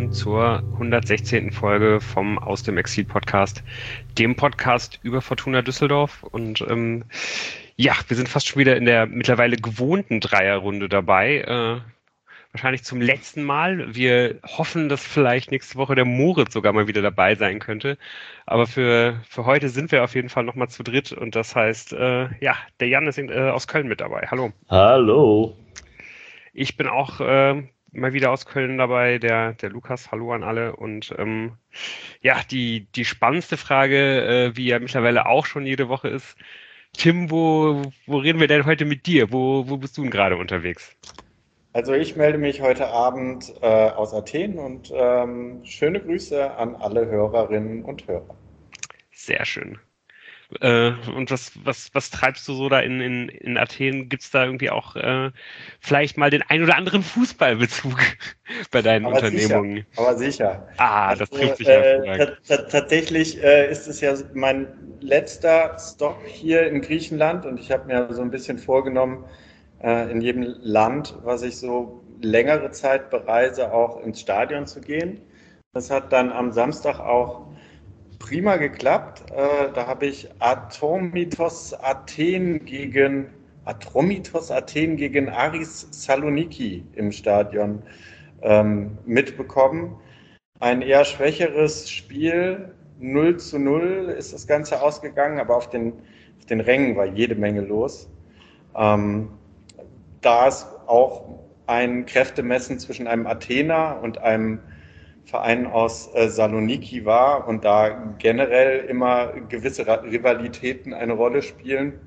willkommen zur 116. Folge vom Aus dem Exil Podcast, dem Podcast über Fortuna Düsseldorf. Und ja, wir sind fast schon wieder in der mittlerweile gewohnten Dreierrunde dabei. Wahrscheinlich zum letzten Mal. Wir hoffen, dass vielleicht nächste Woche der Moritz sogar mal wieder dabei sein könnte. Aber für heute sind wir auf jeden Fall nochmal zu dritt. Und das heißt, ja, der Jan ist aus Köln mit dabei. Hallo. Hallo. Ich bin auch mal wieder aus Köln dabei, der Lukas. Hallo an alle. Und ja, die spannendste Frage, wie ja mittlerweile auch schon jede Woche ist, Tim, wo reden wir denn heute mit dir? Wo bist du denn gerade unterwegs? Also ich melde mich heute Abend aus Athen und schöne Grüße an alle Hörerinnen und Hörer. Sehr schön. Und was treibst du so da in Athen? Gibt es da irgendwie auch vielleicht mal den ein oder anderen Fußballbezug bei deinen Unternehmungen? Aber sicher. Das trifft sich hervorragend. Tatsächlich ist es ja mein letzter Stop hier in Griechenland und ich habe mir so ein bisschen vorgenommen, in jedem Land, was ich so längere Zeit bereise, auch ins Stadion zu gehen. Das hat dann am Samstag auch prima geklappt. Da habe ich Atromitos Athen gegen Aris Saloniki im Stadion mitbekommen. Ein eher schwächeres Spiel, 0:0 ist das Ganze ausgegangen, aber auf den Rängen war jede Menge los. Da es auch ein Kräftemessen zwischen einem Athener und einem Verein aus Saloniki war und da generell immer gewisse Rivalitäten eine Rolle spielen.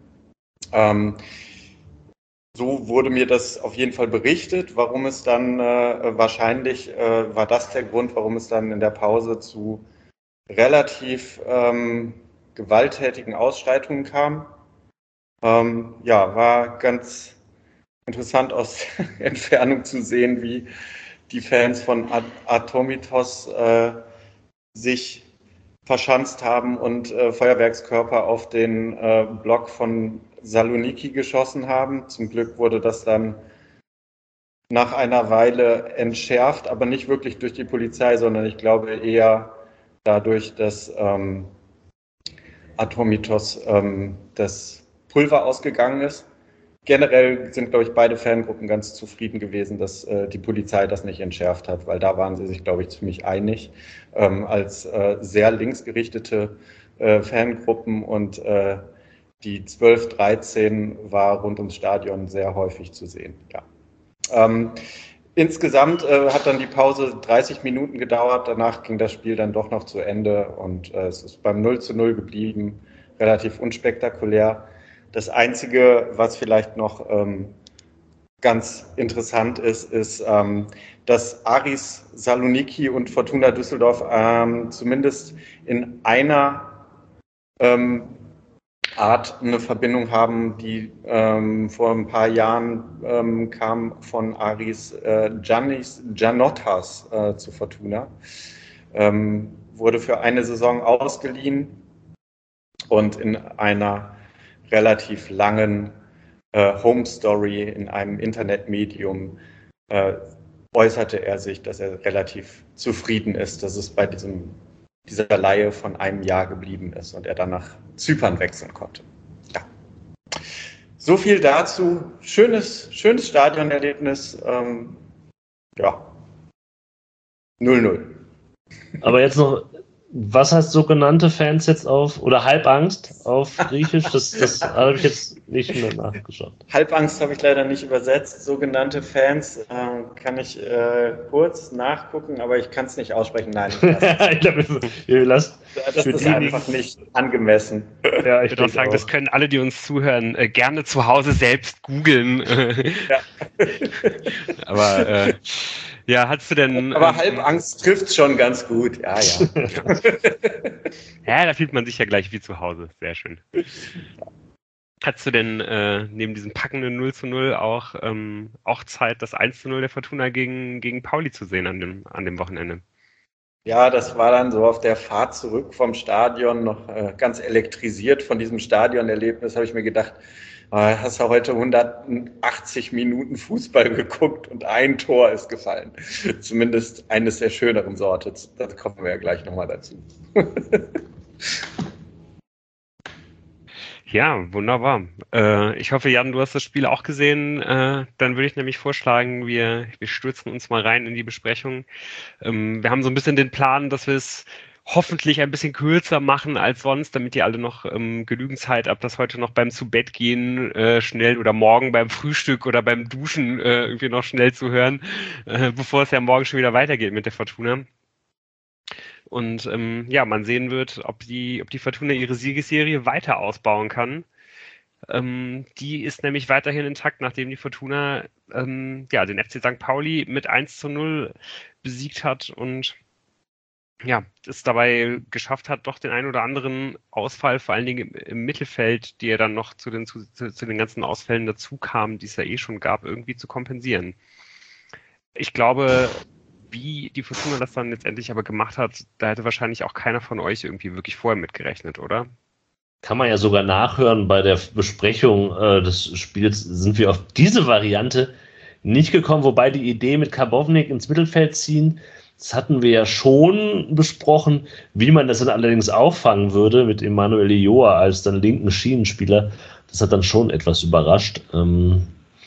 So wurde mir das auf jeden Fall berichtet, warum es dann wahrscheinlich war das der Grund, warum es dann in der Pause zu relativ gewalttätigen Ausschreitungen kam. Ja, war ganz interessant aus Entfernung zu sehen, wie die Fans von Atromitos sich verschanzt haben und Feuerwerkskörper auf den Block von Saloniki geschossen haben. Zum Glück wurde das dann nach einer Weile entschärft, aber nicht wirklich durch die Polizei, sondern ich glaube eher dadurch, dass Atromitos das Pulver ausgegangen ist. Generell sind, glaube ich, beide Fangruppen ganz zufrieden gewesen, dass die Polizei das nicht entschärft hat, weil da waren sie sich, glaube ich, ziemlich einig. Als sehr linksgerichtete Fangruppen und die 12, 13 war rund ums Stadion sehr häufig zu sehen. Ja. Insgesamt hat dann die Pause 30 Minuten gedauert, danach ging das Spiel dann doch noch zu Ende und es ist beim 0:0 geblieben, relativ unspektakulär. Das Einzige, was vielleicht noch ganz interessant ist, dass Aris Saloniki und Fortuna Düsseldorf zumindest in einer Art eine Verbindung haben, die vor ein paar Jahren kam von Aris Giannottas zu Fortuna. Wurde für eine Saison ausgeliehen und in einer relativ langen Home Story in einem Internetmedium äußerte er sich, dass er relativ zufrieden ist, dass es bei dieser Leihe von einem Jahr geblieben ist und er dann nach Zypern wechseln konnte. Ja. So viel dazu. Schönes Stadionerlebnis. Ja. 0:0. Aber jetzt noch, was heißt sogenannte Fans jetzt oder Halbangst auf Griechisch? Das habe ich jetzt nicht mehr nachgeschaut. Halbangst habe ich leider nicht übersetzt. Sogenannte Fans kann ich kurz nachgucken, aber ich kann es nicht aussprechen. Nein. Ich glaube, das ist einfach nicht angemessen. Ja, ich würde auch sagen, das können alle, die uns zuhören, gerne zu Hause selbst googeln. Ja. Aber ja, hast du denn... Aber Halbangst trifft schon ganz gut, ja. Ja, da fühlt man sich ja gleich wie zu Hause, sehr schön. Hattest du denn neben diesem packenden 0:0 auch Zeit, das 1:0 der Fortuna gegen Pauli zu sehen an dem Wochenende? Ja, das war dann so auf der Fahrt zurück vom Stadion noch ganz elektrisiert von diesem Stadionerlebnis, habe ich mir gedacht, Hast du heute 180 Minuten Fußball geguckt und ein Tor ist gefallen. Zumindest eines der schöneren Sorte. Da kommen wir ja gleich nochmal dazu. Ja, wunderbar. Ich hoffe, Jan, du hast das Spiel auch gesehen. Dann würde ich nämlich vorschlagen, wir stürzen uns mal rein in die Besprechung. Wir haben so ein bisschen den Plan, dass wir es hoffentlich ein bisschen kürzer machen als sonst, damit ihr alle noch genügend Zeit habt, das heute noch beim Zubettgehen schnell oder morgen beim Frühstück oder beim Duschen irgendwie noch schnell zu hören, bevor es ja morgen schon wieder weitergeht mit der Fortuna. Und ja, man sehen wird, ob die Fortuna ihre Siegesserie weiter ausbauen kann. Die ist nämlich weiterhin intakt, nachdem die Fortuna ja, den FC St. Pauli mit 1:0 besiegt hat und ja, es dabei geschafft hat, doch den einen oder anderen Ausfall, vor allen Dingen im Mittelfeld, die ja dann noch zu den ganzen Ausfällen dazu kamen, die es ja eh schon gab, irgendwie zu kompensieren. Ich glaube, wie die Fortuna das dann letztendlich aber gemacht hat, da hätte wahrscheinlich auch keiner von euch irgendwie wirklich vorher mitgerechnet, oder? Kann man ja sogar nachhören, bei der Besprechung des Spiels sind wir auf diese Variante nicht gekommen, wobei die Idee mit Karbownik ins Mittelfeld ziehen, das hatten wir ja schon besprochen, wie man das dann allerdings auffangen würde mit Emanuel Joa als dann linken Schienenspieler. Das hat dann schon etwas überrascht. Und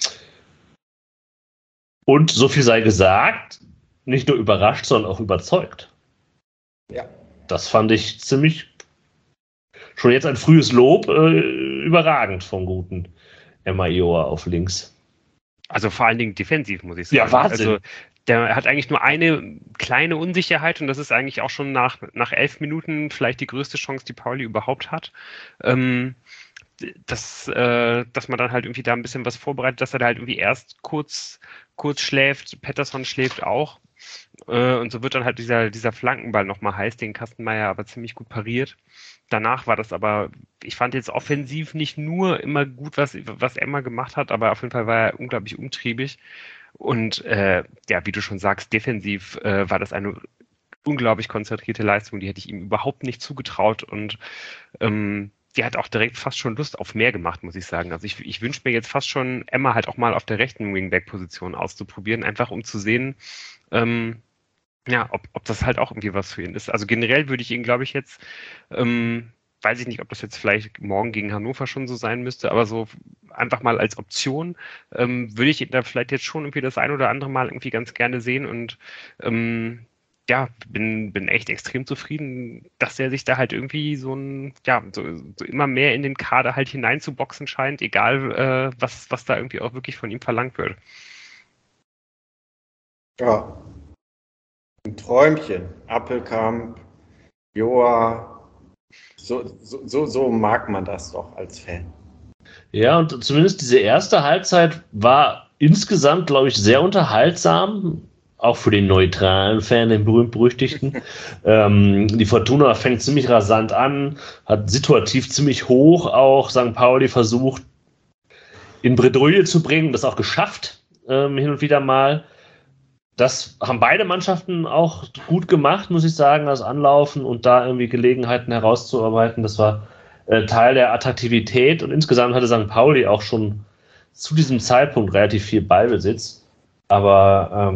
so viel sei gesagt, nicht nur überrascht, sondern auch überzeugt. Ja. Das fand ich ziemlich, schon jetzt ein frühes Lob, überragend vom guten Emma Joa auf links. Also vor allen Dingen defensiv, muss ich sagen. Ja, Wahnsinn. Also der hat eigentlich nur eine kleine Unsicherheit und das ist eigentlich auch schon nach 11 Minuten vielleicht die größte Chance, die Pauli überhaupt hat. Dass man dann halt irgendwie da ein bisschen was vorbereitet, dass er da halt irgendwie erst kurz schläft, Pettersson schläft auch. Und so wird dann halt dieser Flankenball nochmal heiß, den Kastenmeier aber ziemlich gut pariert. Danach war das aber, ich fand jetzt offensiv nicht nur immer gut, was Emma gemacht hat, aber auf jeden Fall war er unglaublich umtriebig. Und ja, wie du schon sagst, defensiv war das eine unglaublich konzentrierte Leistung, die hätte ich ihm überhaupt nicht zugetraut und die hat auch direkt fast schon Lust auf mehr gemacht, muss ich sagen. Also ich wünsche mir jetzt fast schon, Emma halt auch mal auf der rechten Wingback-Position auszuprobieren, einfach um zu sehen, ja, ob das halt auch irgendwie was für ihn ist. Also generell würde ich ihn, glaube ich, jetzt, weiß ich nicht, ob das jetzt vielleicht morgen gegen Hannover schon so sein müsste, aber so einfach mal als Option würde ich ihn da vielleicht jetzt schon irgendwie das ein oder andere Mal irgendwie ganz gerne sehen und ja, bin echt extrem zufrieden, dass er sich da halt irgendwie so immer mehr in den Kader halt hineinzuboxen scheint, egal was da irgendwie auch wirklich von ihm verlangt wird. Ja. Ein Träumchen. Appelkamp, Joa. So mag man das doch als Fan. Ja, und zumindest diese erste Halbzeit war insgesamt, glaube ich, sehr unterhaltsam. Auch für den neutralen Fan, den berühmt-berüchtigten. Die Fortuna fängt ziemlich rasant an, hat situativ ziemlich hoch auch St. Pauli versucht, in Bredouille zu bringen, das auch geschafft, hin und wieder mal. Das haben beide Mannschaften auch gut gemacht, muss ich sagen, das Anlaufen und da irgendwie Gelegenheiten herauszuarbeiten. Das war Teil der Attraktivität und insgesamt hatte St. Pauli auch schon zu diesem Zeitpunkt relativ viel Ballbesitz. Aber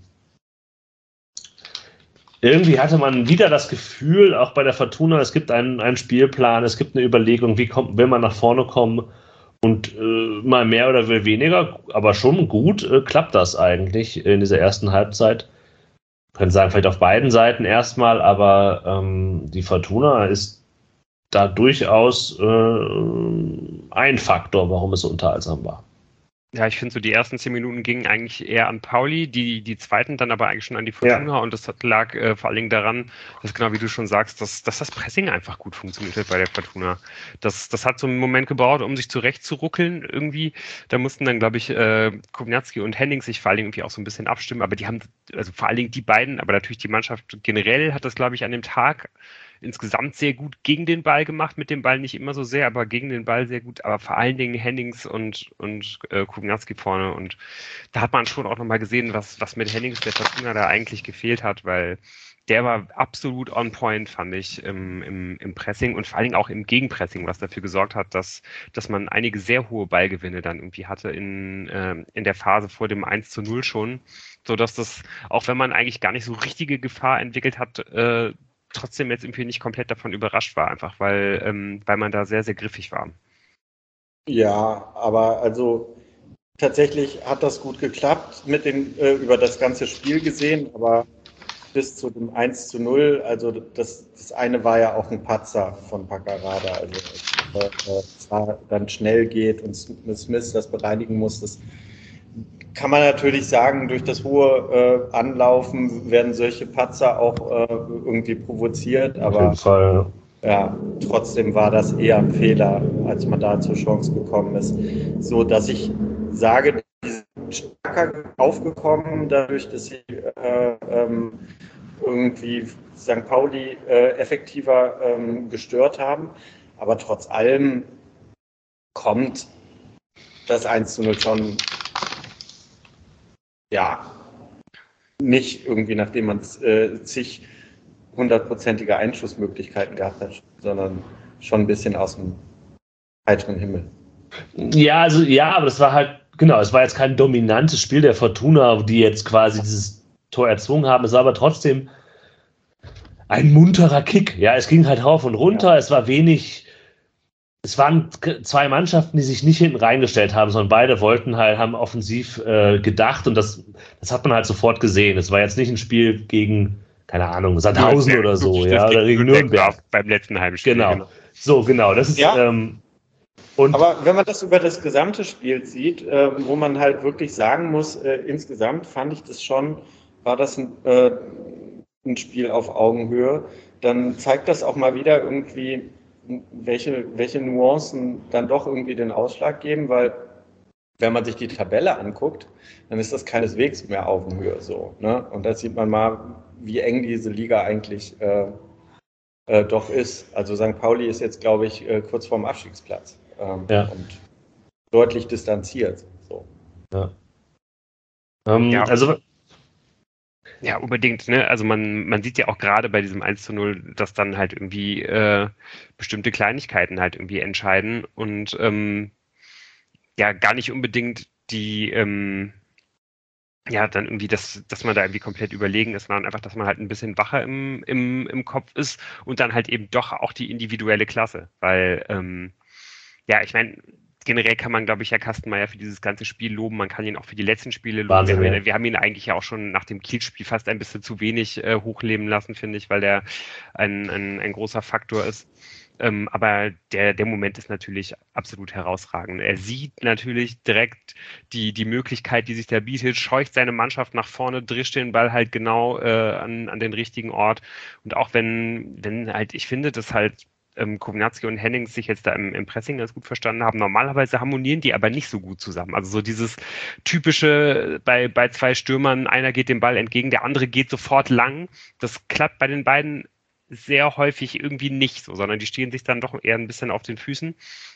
irgendwie hatte man wieder das Gefühl, auch bei der Fortuna, es gibt einen Spielplan, es gibt eine Überlegung, will man nach vorne kommen und mal mehr oder weniger, aber schon gut klappt das eigentlich in dieser ersten Halbzeit. Wir können sagen, vielleicht auf beiden Seiten erstmal, aber die Fortuna ist da durchaus ein Faktor, warum es so unterhaltsam war. Ja, ich finde so, die ersten 10 Minuten gingen eigentlich eher an Pauli, die zweiten dann aber eigentlich schon an die Fortuna und das lag vor allen Dingen daran, dass genau wie du schon sagst, dass das Pressing einfach gut funktioniert hat bei der Fortuna. Das hat so einen Moment gebraucht, um sich zurechtzuruckeln irgendwie. Da mussten dann, glaube ich, Kowniatski und Henning sich vor allen Dingen irgendwie auch so ein bisschen abstimmen, aber die haben, also vor allen Dingen die beiden, aber natürlich die Mannschaft generell hat das, glaube ich, an dem Tag insgesamt sehr gut gegen den Ball gemacht, mit dem Ball nicht immer so sehr, aber gegen den Ball sehr gut, aber vor allen Dingen Hennings und Kowniatski vorne und da hat man schon auch nochmal gesehen, was mit Hennings der Fortuna da eigentlich gefehlt hat, weil der war absolut on point, fand ich, im Pressing und vor allen Dingen auch im Gegenpressing, was dafür gesorgt hat, dass man einige sehr hohe Ballgewinne dann irgendwie hatte in der Phase vor dem 1:0 schon, sodass das, auch wenn man eigentlich gar nicht so richtige Gefahr entwickelt hat, trotzdem jetzt irgendwie nicht komplett davon überrascht war, einfach weil man da sehr, sehr griffig war. Ja, aber also tatsächlich hat das gut geklappt mit über das ganze Spiel gesehen, aber bis zu dem 1:0, also das eine war ja auch ein Patzer von Paccarada, also es dann schnell geht und Smith das bereinigen muss, das kann man natürlich sagen, durch das hohe Anlaufen werden solche Patzer auch irgendwie provoziert, aber auf jeden Fall. Ja, trotzdem war das eher ein Fehler, als man da zur Chance gekommen ist. So, dass ich sage, die sind stärker aufgekommen, dadurch, dass sie irgendwie St. Pauli effektiver gestört haben. Aber trotz allem kommt das 1:0 schon, ja, nicht irgendwie, nachdem man zig hundertprozentige Einschussmöglichkeiten gehabt hat, sondern schon ein bisschen aus dem heiteren Himmel. Ja, also ja, aber das war halt, genau, es war jetzt kein dominantes Spiel der Fortuna, die jetzt quasi dieses Tor erzwungen haben. Es war aber trotzdem ein munterer Kick. Ja, es ging halt rauf und runter, es war wenig. Es waren zwei Mannschaften, die sich nicht hinten reingestellt haben, sondern beide haben offensiv gedacht und das hat man halt sofort gesehen. Es war jetzt nicht ein Spiel gegen, keine Ahnung, Sandhausen oder so, ja, oder gegen Nürnberg. Beim letzten Heimspiel. Genau. So, genau. Das ist, ja. Aber wenn man das über das gesamte Spiel sieht, wo man halt wirklich sagen muss, insgesamt fand ich das schon, war das ein Spiel auf Augenhöhe, dann zeigt das auch mal wieder irgendwie, welche Nuancen dann doch irgendwie den Ausschlag geben, weil wenn man sich die Tabelle anguckt, dann ist das keineswegs mehr Augenhöhe so. Ne? Und da sieht man mal, wie eng diese Liga eigentlich doch ist. Also St. Pauli ist jetzt, glaube ich, kurz vorm Abstiegsplatz und deutlich distanziert. So. Ja. Also ja, unbedingt, ne? Also man sieht ja auch gerade bei diesem 1:0, dass dann halt irgendwie bestimmte Kleinigkeiten halt irgendwie entscheiden und ja, gar nicht unbedingt die ja, dann irgendwie, dass man da irgendwie komplett überlegen ist, sondern einfach, dass man halt ein bisschen wacher im Kopf ist und dann halt eben doch auch die individuelle Klasse, weil ja, ich meine, generell kann man, glaube ich, Herr Kastenmeier für dieses ganze Spiel loben. Man kann ihn auch für die letzten Spiele loben. Wahnsinn, wir haben ihn eigentlich ja auch schon nach dem Kiel-Spiel fast ein bisschen zu wenig hochleben lassen, finde ich, weil der ein großer Faktor ist. Aber der Moment ist natürlich absolut herausragend. Er sieht natürlich direkt die Möglichkeit, die sich da bietet, scheucht seine Mannschaft nach vorne, drischt den Ball halt genau an den richtigen Ort. Und auch wenn halt, ich finde, dass halt Kownacki und Hennings sich jetzt da im Pressing ganz gut verstanden haben. Normalerweise harmonieren die aber nicht so gut zusammen. Also so dieses typische bei zwei Stürmern, einer geht dem Ball entgegen, der andere geht sofort lang. Das klappt bei den beiden sehr häufig irgendwie nicht so, sondern die stehen sich dann doch eher ein bisschen auf den Füßen.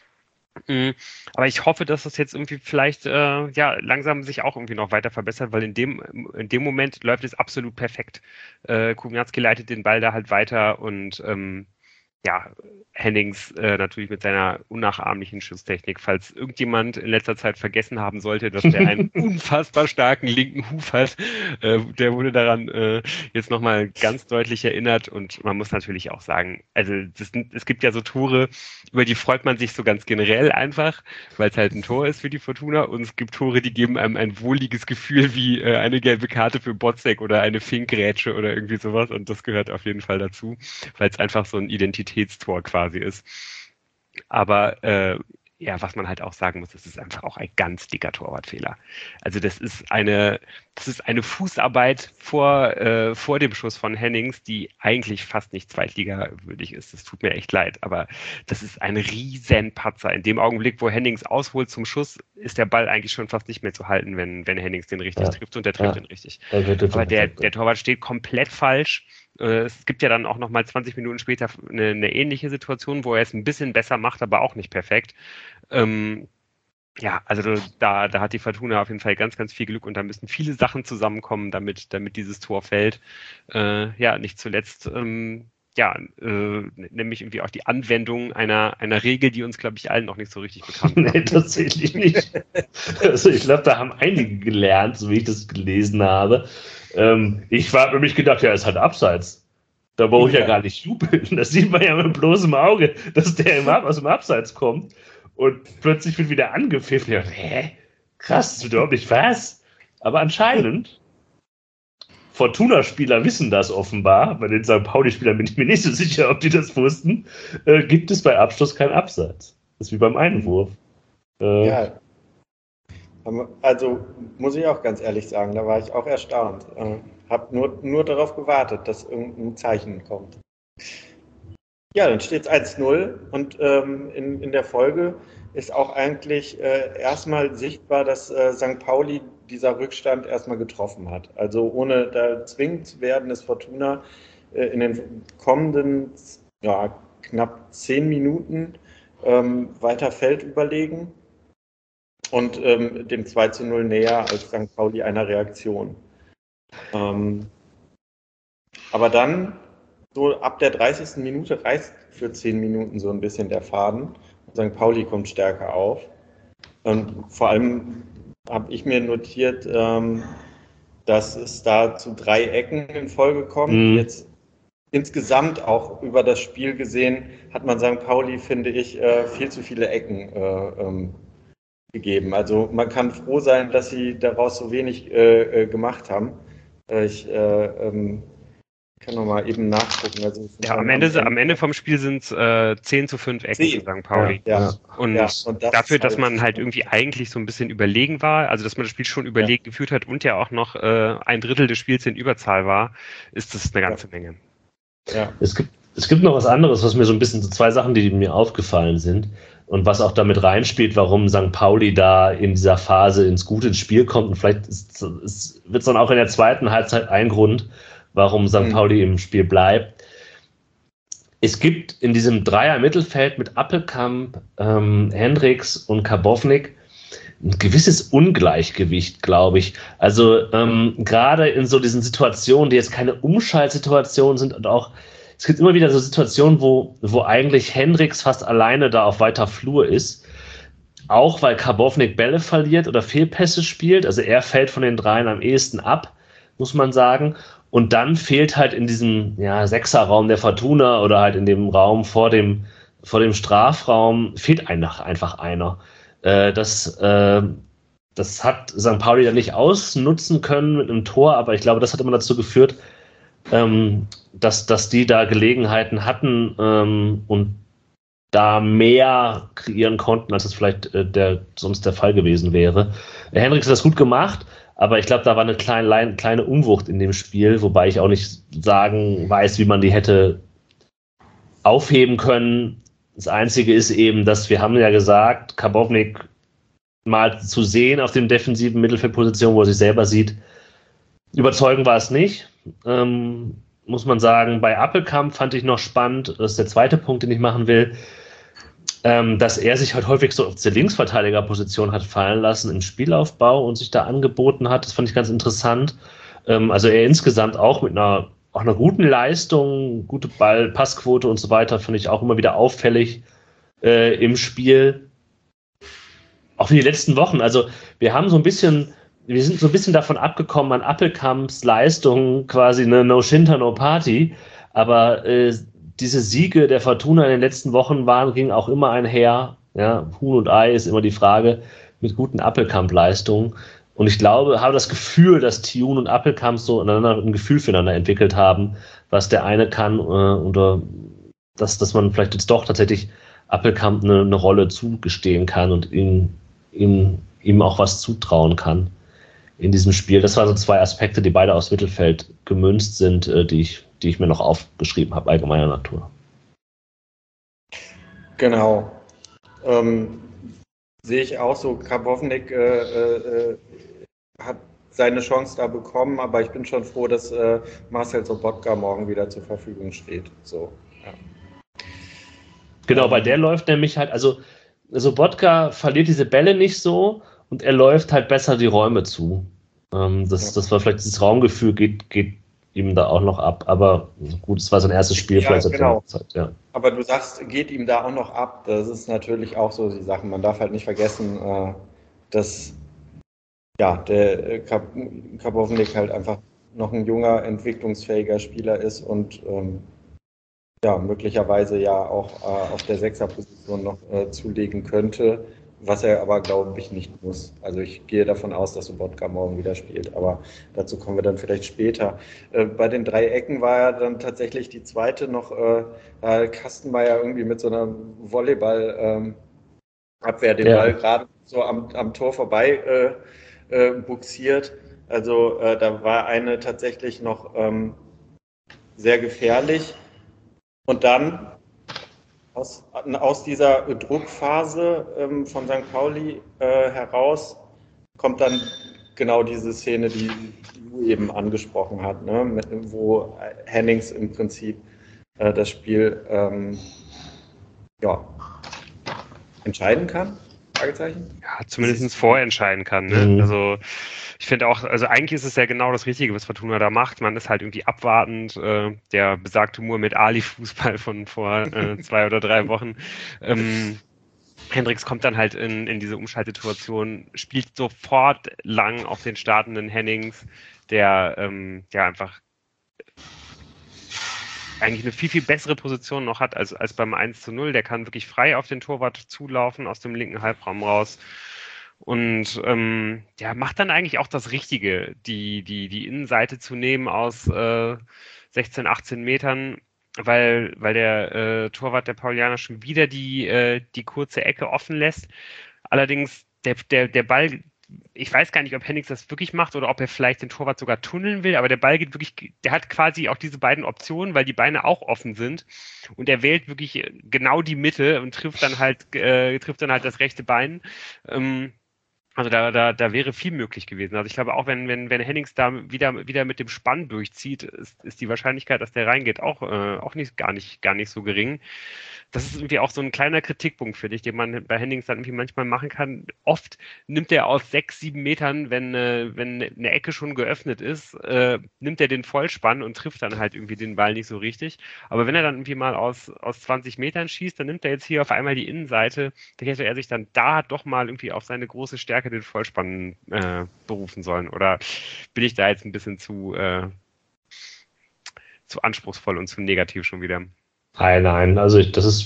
Aber ich hoffe, dass das jetzt irgendwie vielleicht ja langsam sich auch irgendwie noch weiter verbessert, weil in dem Moment läuft es absolut perfekt. Kownacki leitet den Ball da halt weiter und ja, Hennings natürlich mit seiner unnachahmlichen Schusstechnik. Falls irgendjemand in letzter Zeit vergessen haben sollte, dass der einen unfassbar starken linken Huf hat, der wurde daran jetzt nochmal ganz deutlich erinnert. Und man muss natürlich auch sagen, also es gibt ja so Tore, über die freut man sich so ganz generell einfach, weil es halt ein Tor ist für die Fortuna. Und es gibt Tore, die geben einem ein wohliges Gefühl wie eine gelbe Karte für Botzek oder eine Finkgrätsche oder irgendwie sowas. Und das gehört auf jeden Fall dazu, weil es einfach so ein Identitätstor quasi ist. Aber ja, was man halt auch sagen muss, das ist einfach auch ein ganz dicker Torwartfehler. Also das ist eine Fußarbeit vor dem Schuss von Hennings, die eigentlich fast nicht zweitligawürdig ist. Das tut mir echt leid, aber das ist ein riesen Patzer. In dem Augenblick, wo Hennings ausholt zum Schuss, ist der Ball eigentlich schon fast nicht mehr zu halten, wenn Hennings den richtig trifft und der trifft ihn richtig. Aber der Torwart steht komplett falsch. Es gibt ja dann auch nochmal 20 Minuten später eine ähnliche Situation, wo er es ein bisschen besser macht, aber auch nicht perfekt. Ja, also da hat die Fortuna auf jeden Fall ganz, ganz viel Glück und da müssen viele Sachen zusammenkommen, damit dieses Tor fällt. Ja, nicht zuletzt, nämlich irgendwie auch die Anwendung einer Regel, die uns, glaube ich, allen noch nicht so richtig bekannt war. Nee, tatsächlich nicht. Also ich glaube, da haben einige gelernt, so wie ich das gelesen habe. Ich habe nämlich gedacht, ja, es hat Abseits. Da brauche ich ja gar nicht jubeln. Das sieht man ja mit bloßem Auge, dass der aus dem Abseits kommt und plötzlich wird wieder angepfiffen. Ja, hä? Krass, das wird überhaupt nicht was. Aber anscheinend, Fortuna-Spieler wissen das offenbar, bei den St. Pauli-Spielern bin ich mir nicht so sicher, ob die das wussten, gibt es bei Abschluss keinen Abseits. Das ist wie beim Einwurf. Ja, also muss ich auch ganz ehrlich sagen, da war ich auch erstaunt. Habe nur darauf gewartet, dass irgendein Zeichen kommt. Ja, dann steht es 1-0 und in der Folge ist auch eigentlich erstmal sichtbar, dass St. Pauli dieser Rückstand erstmal getroffen hat. Also ohne da zwingend zu werden, ist Fortuna in den kommenden knapp 10 Minuten weiter feldüberlegen und dem 2-0 näher als St. Pauli einer Reaktion. Aber dann, so ab der 30. Minute, reißt für 10 Minuten so ein bisschen der Faden. St. Pauli kommt stärker auf. Vor allem habe ich mir notiert, dass es da zu 3 Ecken in Folge kommt. Jetzt insgesamt auch über das Spiel gesehen hat man St. Pauli, finde ich, viel zu viele Ecken gegeben. Also man kann froh sein, dass sie daraus so wenig gemacht haben. Ich kann noch mal eben nachgucken. Also ja, am Ende vom Spiel sind es 10-5 Ecken für St. Pauli. Und dafür, dass man halt irgendwie eigentlich so ein bisschen überlegen war, also dass man das Spiel schon überlegen geführt hat und ja auch noch ein Drittel des Spiels in Überzahl war, ist das eine ganze Menge. Ja. Es gibt noch was anderes, was mir so ein bisschen, so 2 Sachen, die mir aufgefallen sind und was auch damit reinspielt, warum St. Pauli da in dieser Phase ins gute Spiel kommt und vielleicht wird es dann auch in der zweiten Halbzeit ein Grund, warum St. Pauli im Spiel bleibt. Es gibt in diesem Dreier-Mittelfeld mit Appelkamp, Hendricks und Karbownik ein gewisses Ungleichgewicht, glaube ich. Also gerade in so diesen Situationen, die jetzt keine Umschaltsituationen sind und auch, es gibt immer wieder so Situationen, wo eigentlich Hendricks fast alleine da auf weiter Flur ist, auch weil Karbownik Bälle verliert oder Fehlpässe spielt, also er fällt von den dreien am ehesten ab, muss man sagen. Und dann fehlt halt in diesem Sechserraum der Fortuna oder halt in dem Raum vor dem Strafraum, fehlt einfach einer. Das hat St. Pauli dann nicht ausnutzen können mit einem Tor, aber ich glaube, das hat immer dazu geführt, dass die da Gelegenheiten hatten und da mehr kreieren konnten, als es vielleicht sonst der Fall gewesen wäre. Hendricks hat das gut gemacht, aber ich glaube, da war eine kleine Unwucht in dem Spiel, wobei ich auch nicht sagen weiß, wie man die hätte aufheben können. Das Einzige ist eben, dass wir haben ja gesagt, Karbownik mal zu sehen auf den defensiven Mittelfeldpositionen, wo er sich selber sieht. Überzeugend war es nicht. Muss man sagen, bei Appelkamp fand ich noch spannend, das ist der zweite Punkt, den ich machen will, dass er sich halt häufig so auf die Linksverteidigerposition hat fallen lassen im Spielaufbau und sich da angeboten hat. Das fand ich ganz interessant. Also er insgesamt auch mit einer guten Leistung, gute Passquote und so weiter, fand ich auch immer wieder auffällig im Spiel. Auch in den letzten Wochen. Also wir sind so ein bisschen davon abgekommen an Appelkamps Leistung, quasi eine No-Shinta, No-Party. Aber diese Siege der Fortuna in den letzten Wochen gingen auch immer einher. Ja, Huhn und Ei ist immer die Frage mit guten Appelkamp-Leistungen. Und ich glaube, habe das Gefühl, dass Thioune und Appelkamp so ein Gefühl füreinander entwickelt haben, was der eine kann, oder dass man vielleicht jetzt doch tatsächlich Appelkamp eine Rolle zugestehen kann und ihm auch was zutrauen kann in diesem Spiel. Das waren so 2 Aspekte, die beide aufs Mittelfeld gemünzt sind, die ich mir noch aufgeschrieben habe, allgemeiner Natur. Genau. Sehe ich auch so, Karbownik hat seine Chance da bekommen, aber ich bin schon froh, dass Marcel Sobotka morgen wieder zur Verfügung steht. So, ja. Genau, weil der läuft nämlich halt, also Sobotka verliert diese Bälle nicht so und er läuft halt besser die Räume zu. Das war vielleicht dieses Raumgefühl, geht ihm da auch noch ab. Aber gut, es war sein erstes Spiel, Ja, vielleicht seit genau. der Zeit, ja. Aber du sagst, geht ihm da auch noch ab. Das ist natürlich auch so die Sache. Man darf halt nicht vergessen, dass der Karbownik halt einfach noch ein junger, entwicklungsfähiger Spieler ist und möglicherweise ja auch auf der Sechserposition noch zulegen könnte, was er aber, glaube ich, nicht muss. Also ich gehe davon aus, dass Sobotka morgen wieder spielt, aber dazu kommen wir dann vielleicht später. Bei den 3 Ecken war ja dann tatsächlich die zweite noch Kastenmeier irgendwie mit so einer Volleyball Abwehr den Ball gerade so am Tor vorbei buxiert. Also da war eine tatsächlich noch sehr gefährlich. Und dann aus dieser Druckphase von St. Pauli heraus kommt dann genau diese Szene, die du eben angesprochen hast, ne? Wo Hennings im Prinzip das Spiel entscheiden kann? Fragezeichen? Ja, zumindest vorentscheiden kann. Ne? Mhm. Also ich finde auch, also eigentlich ist es ja genau das Richtige, was Fortuna da macht. Man ist halt irgendwie abwartend. Der besagte Muhammad Ali-Fußball von vor 2 oder 3 Wochen. Hendricks kommt dann halt in diese Umschaltsituation, spielt sofort lang auf den startenden Hennings, der einfach eigentlich eine viel, viel bessere Position noch hat als beim 1:0. Der kann wirklich frei auf den Torwart zulaufen, aus dem linken Halbraum raus. Und macht dann eigentlich auch das Richtige, die Innenseite zu nehmen aus 16, 18 Metern, weil der Torwart der Paulianer schon wieder die kurze Ecke offen lässt. Allerdings der Ball, ich weiß gar nicht, ob Hennings das wirklich macht oder ob er vielleicht den Torwart sogar tunneln will, aber der Ball geht wirklich, der hat quasi auch diese beiden Optionen, weil die Beine auch offen sind und er wählt wirklich genau die Mitte und trifft dann halt das rechte Bein. Also da wäre viel möglich gewesen. Also ich glaube auch, wenn Hennings da wieder mit dem Spann durchzieht, ist die Wahrscheinlichkeit, dass der reingeht, auch gar nicht so gering. Das ist irgendwie auch so ein kleiner Kritikpunkt, finde ich, den man bei Hennings dann irgendwie manchmal machen kann. Oft nimmt er aus 6, 7 Metern, wenn eine Ecke schon geöffnet ist, nimmt er den Vollspann und trifft dann halt irgendwie den Ball nicht so richtig. Aber wenn er dann irgendwie mal aus 20 Metern schießt, dann nimmt er jetzt hier auf einmal die Innenseite. Da hätte er sich dann da doch mal irgendwie auf seine große Stärke den Vollspann berufen sollen. Oder bin ich da jetzt ein bisschen zu anspruchsvoll und zu negativ schon wieder? Nein, also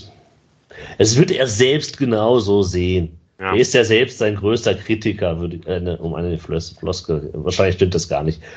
es wird er selbst genauso sehen. Ja. Er ist ja selbst sein größter Kritiker, um eine Floskel, wahrscheinlich stimmt das gar nicht,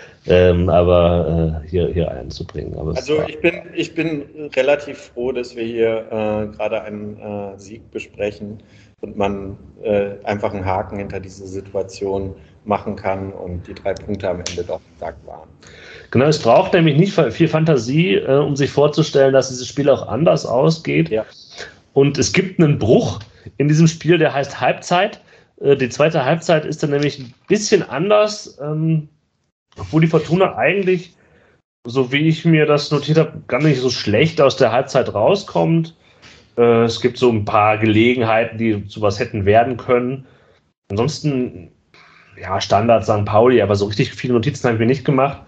aber hier einzubringen. Aber also ich bin relativ froh, dass wir hier gerade einen Sieg besprechen und man einfach einen Haken hinter diese Situation machen kann und die 3 Punkte am Ende doch gesagt waren. Genau, es braucht nämlich nicht viel Fantasie, um sich vorzustellen, dass dieses Spiel auch anders ausgeht. Ja. Und es gibt einen Bruch in diesem Spiel, der heißt Halbzeit. Die zweite Halbzeit ist dann nämlich ein bisschen anders, obwohl die Fortuna eigentlich, so wie ich mir das notiert habe, gar nicht so schlecht aus der Halbzeit rauskommt. Es gibt so ein paar Gelegenheiten, die zu was hätten werden können. Ansonsten, ja, Standard St. Pauli, aber so richtig viele Notizen habe ich mir nicht gemacht.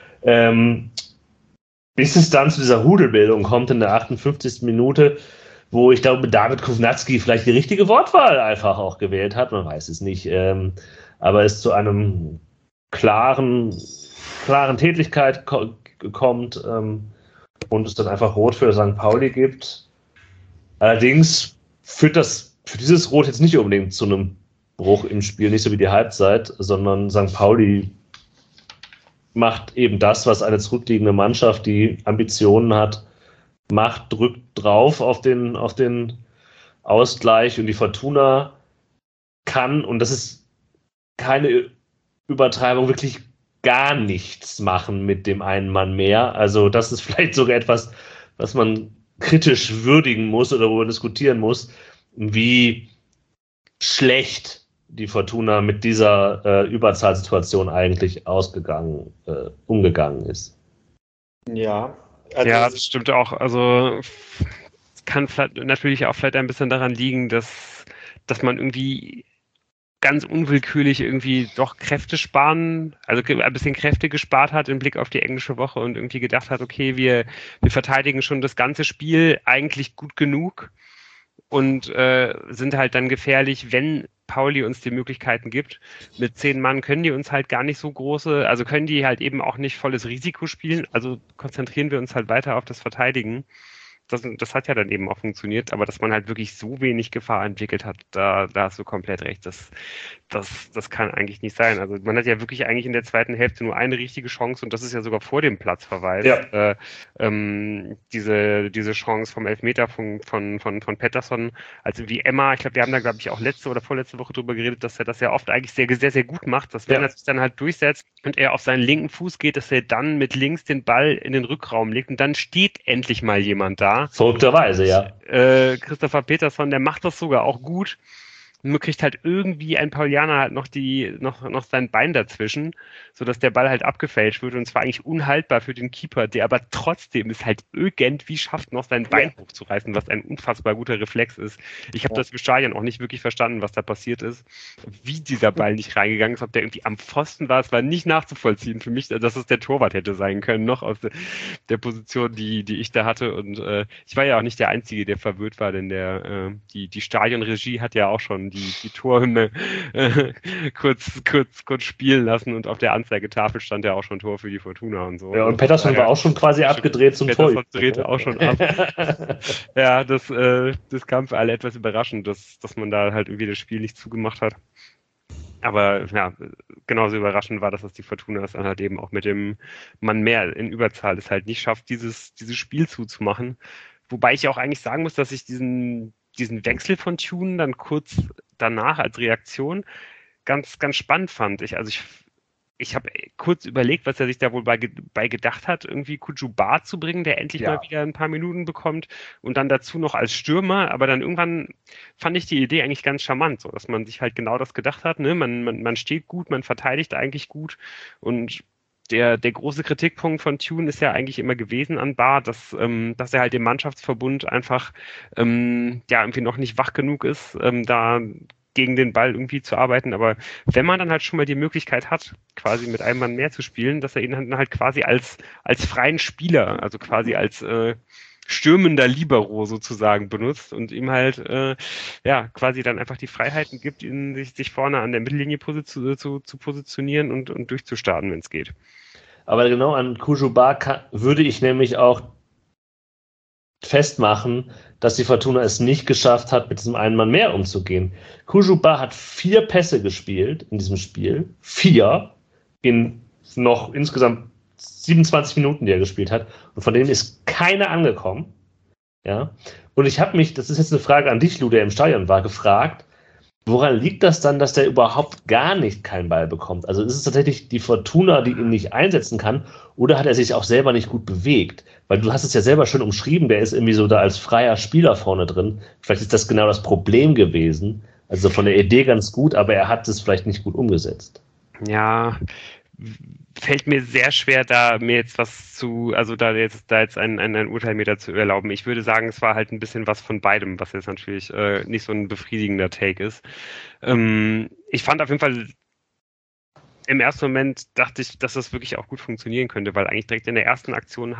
Bis es dann zu dieser Rudelbildung kommt in der 58. Minute, wo ich glaube, David Kovnatski vielleicht die richtige Wortwahl einfach auch gewählt hat, man weiß es nicht, aber es zu einem klaren Tätigkeit kommt und es dann einfach Rot für St. Pauli gibt. Allerdings führt dieses Rot jetzt nicht unbedingt zu einem Bruch im Spiel, nicht so wie die Halbzeit, sondern St. Pauli macht eben das, was eine zurückliegende Mannschaft, die Ambitionen hat, macht, drückt drauf auf den Ausgleich und die Fortuna kann, und das ist keine Übertreibung, wirklich gar nichts machen mit dem einen Mann mehr. Also das ist vielleicht sogar etwas, was man kritisch würdigen muss oder wo man diskutieren muss, wie schlecht die Fortuna mit dieser Überzahlsituation eigentlich umgegangen ist. Ja. Also ja, das stimmt auch. Also es kann natürlich auch vielleicht ein bisschen daran liegen, dass dass man irgendwie ganz unwillkürlich irgendwie doch Kräfte sparen, also ein bisschen Kräfte gespart hat im Blick auf die englische Woche und irgendwie gedacht hat, okay, wir verteidigen schon das ganze Spiel eigentlich gut genug und sind halt dann gefährlich, wenn Pauli uns die Möglichkeiten gibt. Mit 10 Mann können die uns halt gar nicht so große, also können die halt eben auch nicht volles Risiko spielen, also konzentrieren wir uns halt weiter auf das Verteidigen. Das hat ja dann eben auch funktioniert, aber dass man halt wirklich so wenig Gefahr entwickelt hat, da hast du komplett recht. Das kann eigentlich nicht sein. Also man hat ja wirklich eigentlich in der zweiten Hälfte nur eine richtige Chance und das ist ja sogar vor dem Platzverweis. Ja. Diese Chance vom Elfmeter von Pettersson, also wie Emma, ich glaube, wir haben da, glaube ich, auch letzte oder vorletzte Woche drüber geredet, dass er das ja oft eigentlich sehr, sehr, sehr gut macht, dass wenn er sich dann halt durchsetzt und er auf seinen linken Fuß geht, dass er dann mit links den Ball in den Rückraum legt und dann steht endlich mal jemand da. Verrückterweise, ja. Christopher Peterson, der macht das sogar auch gut. Nur kriegt halt irgendwie ein Paulianer halt noch sein Bein dazwischen, sodass der Ball halt abgefälscht wird und zwar eigentlich unhaltbar für den Keeper, der aber trotzdem es halt irgendwie schafft, noch sein Bein hochzureißen, was ein unfassbar guter Reflex ist. Ich habe das im Stadion auch nicht wirklich verstanden, was da passiert ist, wie dieser Ball nicht reingegangen ist, ob der irgendwie am Pfosten war, es war nicht nachzuvollziehen für mich, dass es der Torwart hätte sein können, noch aus der Position, die ich da hatte und ich war ja auch nicht der Einzige, der verwirrt war, denn die Stadionregie hat ja auch schon die Torhymne kurz spielen lassen und auf der Anzeigetafel stand ja auch schon Tor für die Fortuna und so. Ja, und Pettersson war auch schon quasi abgedreht zum Tor. Pettersson drehte auch schon ab. Ja, das kam für alle etwas überraschend, dass man da halt irgendwie das Spiel nicht zugemacht hat. Aber ja, genauso überraschend war, dass das die Fortuna es dann halt eben auch mit dem Mann mehr in Überzahl es halt nicht schafft, dieses Spiel zuzumachen. Wobei ich auch eigentlich sagen muss, dass ich diesen Wechsel von Thune dann kurz danach als Reaktion ganz, ganz spannend fand. Ich habe kurz überlegt, was er sich da wohl bei gedacht hat, irgendwie Kujuba zu bringen, der endlich mal wieder ein paar Minuten bekommt und dann dazu noch als Stürmer, aber dann irgendwann fand ich die Idee eigentlich ganz charmant, so dass man sich halt genau das gedacht hat, ne? Man steht gut, man verteidigt eigentlich gut und der große Kritikpunkt von Thune ist ja eigentlich immer gewesen an Bahr, dass er halt im Mannschaftsverbund einfach irgendwie noch nicht wach genug ist, da gegen den Ball irgendwie zu arbeiten. Aber wenn man dann halt schon mal die Möglichkeit hat, quasi mit einem Mann mehr zu spielen, dass er ihn dann halt quasi als freien Spieler, also quasi als stürmender Libero sozusagen benutzt und ihm halt quasi dann einfach die Freiheiten gibt, ihn sich vorne an der Mittellinie zu positionieren und durchzustarten, wenn es geht. Aber genau an Kujuba würde ich nämlich auch festmachen, dass die Fortuna es nicht geschafft hat, mit diesem einen Mann mehr umzugehen. Kujuba hat 4 Pässe gespielt in diesem Spiel. 4 in noch insgesamt 27 Minuten, die er gespielt hat. Und von denen ist keiner angekommen. Ja. Und ich habe mich, das ist jetzt eine Frage an dich, Lou, der im Stadion war, gefragt, woran liegt das dann, dass der überhaupt gar nicht keinen Ball bekommt? Also ist es tatsächlich die Fortuna, die ihn nicht einsetzen kann, oder hat er sich auch selber nicht gut bewegt? Weil du hast es ja selber schon umschrieben, der ist irgendwie so da als freier Spieler vorne drin. Vielleicht ist das genau das Problem gewesen. Also von der Idee ganz gut, aber er hat es vielleicht nicht gut umgesetzt. Ja, fällt mir sehr schwer, da mir jetzt da jetzt ein Urteil mir dazu erlauben. Ich würde sagen, es war halt ein bisschen was von beidem, was jetzt natürlich nicht so ein befriedigender Take ist. Ich fand auf jeden Fall, im ersten Moment dachte ich, dass das wirklich auch gut funktionieren könnte, weil eigentlich direkt in der ersten Aktion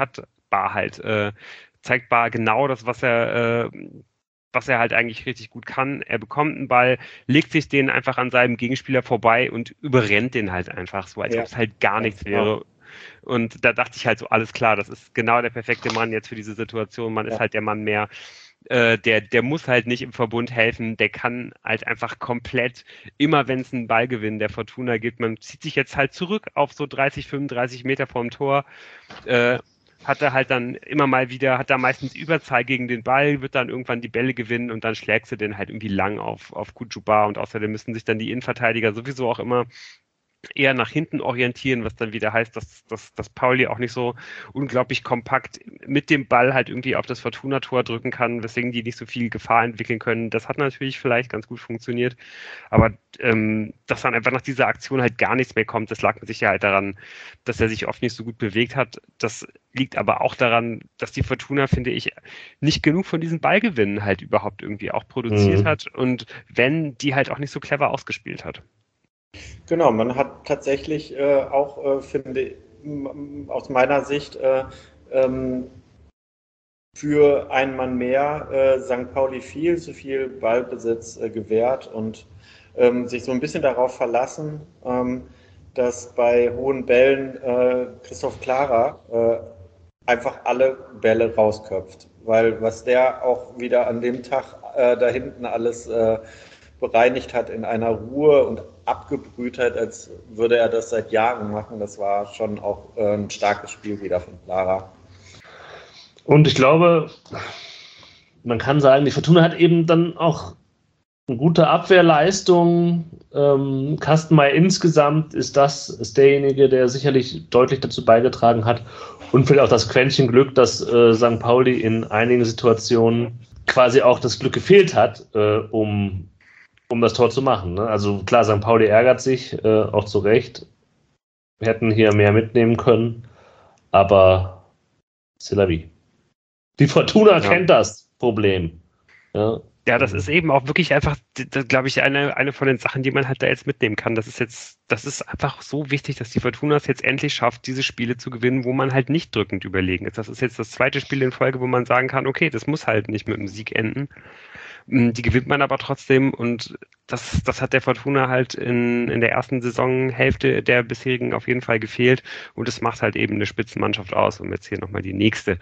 zeigt Bahr genau das, was er halt eigentlich richtig gut kann. Er bekommt einen Ball, legt sich den einfach an seinem Gegenspieler vorbei und überrennt den halt einfach so, als ob es halt gar nichts wäre. Und da dachte ich halt so, alles klar, das ist genau der perfekte Mann jetzt für diese Situation. Man ist halt der Mann mehr. Der muss halt nicht im Verbund helfen, der kann halt einfach komplett, immer wenn es einen Ballgewinn der Fortuna gibt, man zieht sich jetzt halt zurück auf so 30, 35 Meter vorm Tor, hat er halt dann immer mal wieder, hat er meistens Überzahl gegen den Ball, wird dann irgendwann die Bälle gewinnen und dann schlägst du den halt irgendwie lang auf Kujuba und außerdem müssen sich dann die Innenverteidiger sowieso auch immer eher nach hinten orientieren, was dann wieder heißt, dass Pauli auch nicht so unglaublich kompakt mit dem Ball halt irgendwie auf das Fortuna-Tor drücken kann, weswegen die nicht so viel Gefahr entwickeln können. Das hat natürlich vielleicht ganz gut funktioniert, aber dass dann einfach nach dieser Aktion halt gar nichts mehr kommt, das lag mit Sicherheit daran, dass er sich oft nicht so gut bewegt hat. Das liegt aber auch daran, dass die Fortuna, finde ich, nicht genug von diesen Ballgewinnen halt überhaupt irgendwie auch produziert hat und wenn, die halt auch nicht so clever ausgespielt hat. Genau, man hat tatsächlich auch, finde aus meiner Sicht, für einen Mann mehr St. Pauli viel zu viel Ballbesitz gewährt und sich so ein bisschen darauf verlassen, dass bei hohen Bällen Christoph Klara einfach alle Bälle rausköpft. Weil was der auch wieder an dem Tag da hinten alles bereinigt hat in einer Ruhe und Abgebrühtheit, als würde er das seit Jahren machen, das war schon auch ein starkes Spiel wieder von Klara. Und ich glaube, man kann sagen, die Fortuna hat eben dann auch eine gute Abwehrleistung. Kastenmeier insgesamt ist derjenige, der sicherlich deutlich dazu beigetragen hat. Und vielleicht auch das Quäntchen Glück, dass St. Pauli in einigen Situationen quasi auch das Glück gefehlt hat, um das Tor zu machen. Ne? Also klar, St. Pauli ärgert sich, auch zu Recht. Wir hätten hier mehr mitnehmen können, aber c'est la vie. Die Fortuna kennt das Problem. Ja. Ja, das ist eben auch wirklich einfach, glaube ich, eine von den Sachen, die man halt da jetzt mitnehmen kann. Das ist einfach so wichtig, dass die Fortuna es jetzt endlich schafft, diese Spiele zu gewinnen, wo man halt nicht drückend überlegen ist. Das ist jetzt das zweite Spiel in Folge, wo man sagen kann, okay, das muss halt nicht mit einem Sieg enden. Die gewinnt man aber trotzdem und das hat der Fortuna halt in der ersten Saisonhälfte der bisherigen auf jeden Fall gefehlt und es macht halt eben eine Spitzenmannschaft aus, um jetzt hier nochmal die nächste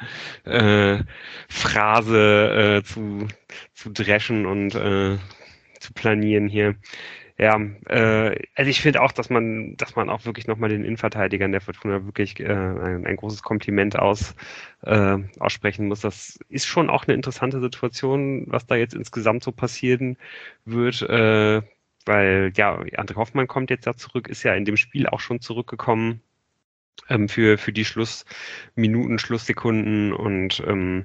Phrase zu dreschen und zu planieren hier. Ja, also ich finde auch, dass man auch wirklich nochmal den Innenverteidigern der Fortuna wirklich ein großes Kompliment aussprechen muss. Das ist schon auch eine interessante Situation, was da jetzt insgesamt so passieren wird, weil ja, André Hoffmann kommt jetzt da zurück, ist ja in dem Spiel auch schon zurückgekommen für die Schlussminuten, Schlusssekunden und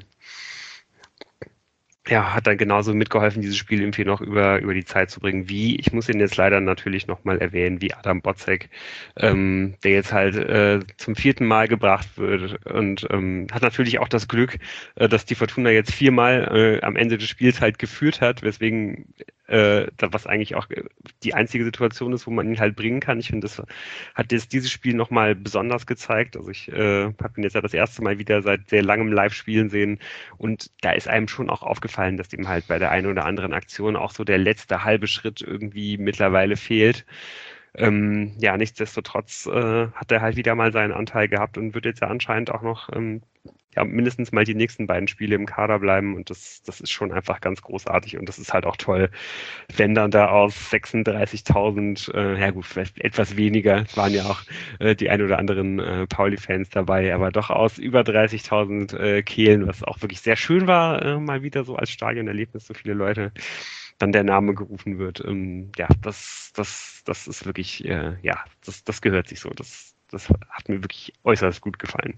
ja, hat dann genauso mitgeholfen, dieses Spiel irgendwie noch über die Zeit zu bringen, ich muss ihn jetzt leider natürlich nochmal erwähnen, wie Adam Botzek, der jetzt halt zum 4. Mal gebracht wird und hat natürlich auch das Glück, dass die Fortuna jetzt 4-mal am Ende des Spiels halt geführt hat, weswegen was eigentlich auch die einzige Situation ist, wo man ihn halt bringen kann. Ich finde, das hat jetzt dieses Spiel nochmal besonders gezeigt. Also ich habe ihn jetzt ja das erste Mal wieder seit sehr langem live spielen sehen und da ist einem schon auch aufgefallen, dass ihm halt bei der einen oder anderen Aktion auch so der letzte halbe Schritt irgendwie mittlerweile fehlt. Ja, nichtsdestotrotz hat er halt wieder mal seinen Anteil gehabt und wird jetzt ja anscheinend auch noch ja, mindestens mal die nächsten beiden Spiele im Kader bleiben und das ist schon einfach ganz großartig und das ist halt auch toll, wenn dann da aus 36.000, ja gut, vielleicht etwas weniger, es waren ja auch die ein oder anderen Pauli-Fans dabei, aber doch aus über 30.000 Kehlen, was auch wirklich sehr schön war, mal wieder so als Stadionerlebnis, so viele Leute, dann der Name gerufen wird. Ja, das ist wirklich, ja, das gehört sich so. Das hat mir wirklich äußerst gut gefallen.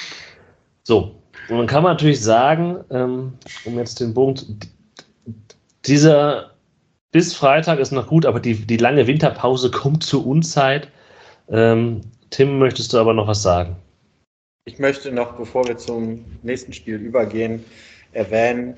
So, und dann kann man natürlich sagen, um jetzt den Bogen, dieser bis Freitag ist noch gut, aber die lange Winterpause kommt zur Unzeit. Tim, möchtest du aber noch was sagen? Ich möchte noch, bevor wir zum nächsten Spiel übergehen, erwähnen,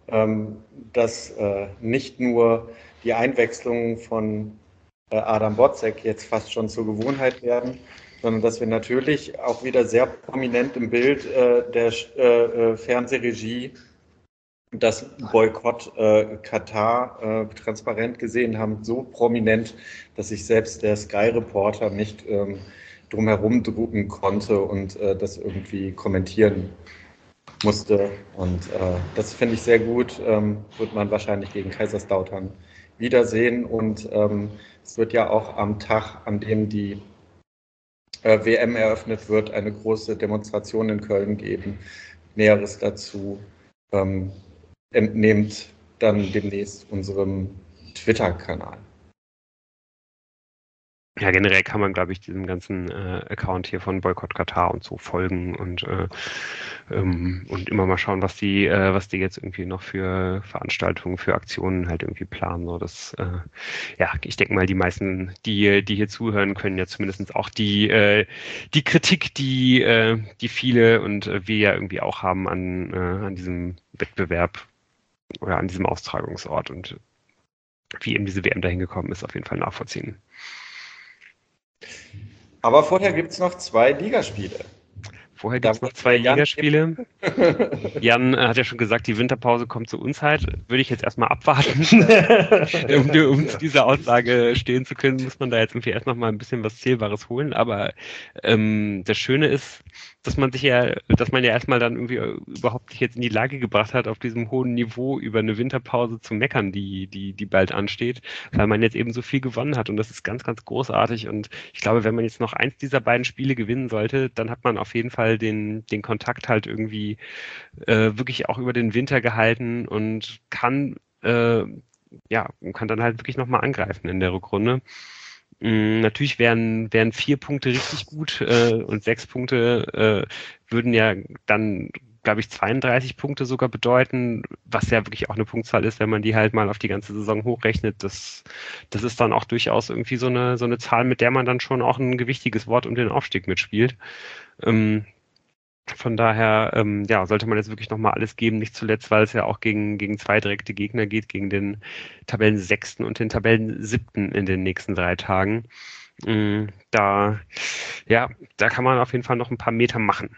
dass nicht nur die Einwechslungen von Adam Botzek jetzt fast schon zur Gewohnheit werden, sondern dass wir natürlich auch wieder sehr prominent im Bild der Fernsehregie das Boykott Katar transparent gesehen haben, so prominent, dass sich selbst der Sky-Reporter nicht drumherum drucken konnte und das irgendwie kommentieren musste. Und das finde ich sehr gut, wird man wahrscheinlich gegen Kaiserslautern wiedersehen. Und es wird ja auch am Tag, an dem die WM eröffnet wird, eine große Demonstration in Köln geben. Näheres dazu entnehmt dann demnächst unserem Twitter-Kanal. Ja, generell kann man, glaube ich, diesem ganzen Account hier von Boykott Katar und so folgen und immer mal schauen, was die jetzt irgendwie noch für Veranstaltungen, für Aktionen halt irgendwie planen. So, ja, ich denke mal, die meisten, die hier zuhören, können ja zumindest auch die Kritik, die viele und wir ja irgendwie auch haben an diesem Wettbewerb oder an diesem Austragungsort und wie eben diese WM dahin gekommen ist, auf jeden Fall nachvollziehen. Aber vorher gibt es noch 2 Ligaspiele. Vorher gibt es noch 2 Ligaspiele. Jan hat ja schon gesagt, die Winterpause kommt zu uns halt. Würde ich jetzt erstmal abwarten. um diese Aussage stehen zu können, muss man da jetzt irgendwie erst noch mal ein bisschen was Zählbares holen. Aber das Schöne ist, dass man ja erstmal dann irgendwie überhaupt nicht jetzt in die Lage gebracht hat, auf diesem hohen Niveau über eine Winterpause zu meckern, die bald ansteht, weil man jetzt eben so viel gewonnen hat. Und das ist ganz, ganz großartig. Und ich glaube, wenn man jetzt noch eins dieser beiden Spiele gewinnen sollte, dann hat man auf jeden Fall den Kontakt halt irgendwie wirklich auch über den Winter gehalten und kann dann halt wirklich nochmal angreifen in der Rückrunde. Natürlich wären 4 Punkte richtig gut und 6 Punkte würden ja dann, glaube ich, 32 Punkte sogar bedeuten, was ja wirklich auch eine Punktzahl ist, wenn man die halt mal auf die ganze Saison hochrechnet. Das ist dann auch durchaus irgendwie so eine Zahl, mit der man dann schon auch ein gewichtiges Wort um den Aufstieg mitspielt. Von daher, sollte man jetzt wirklich nochmal alles geben, nicht zuletzt, weil es ja auch gegen 2 direkte Gegner geht, gegen den Tabellensechsten und den Tabellensiebten in den nächsten 3 Tagen. Da kann man auf jeden Fall noch ein paar Meter machen.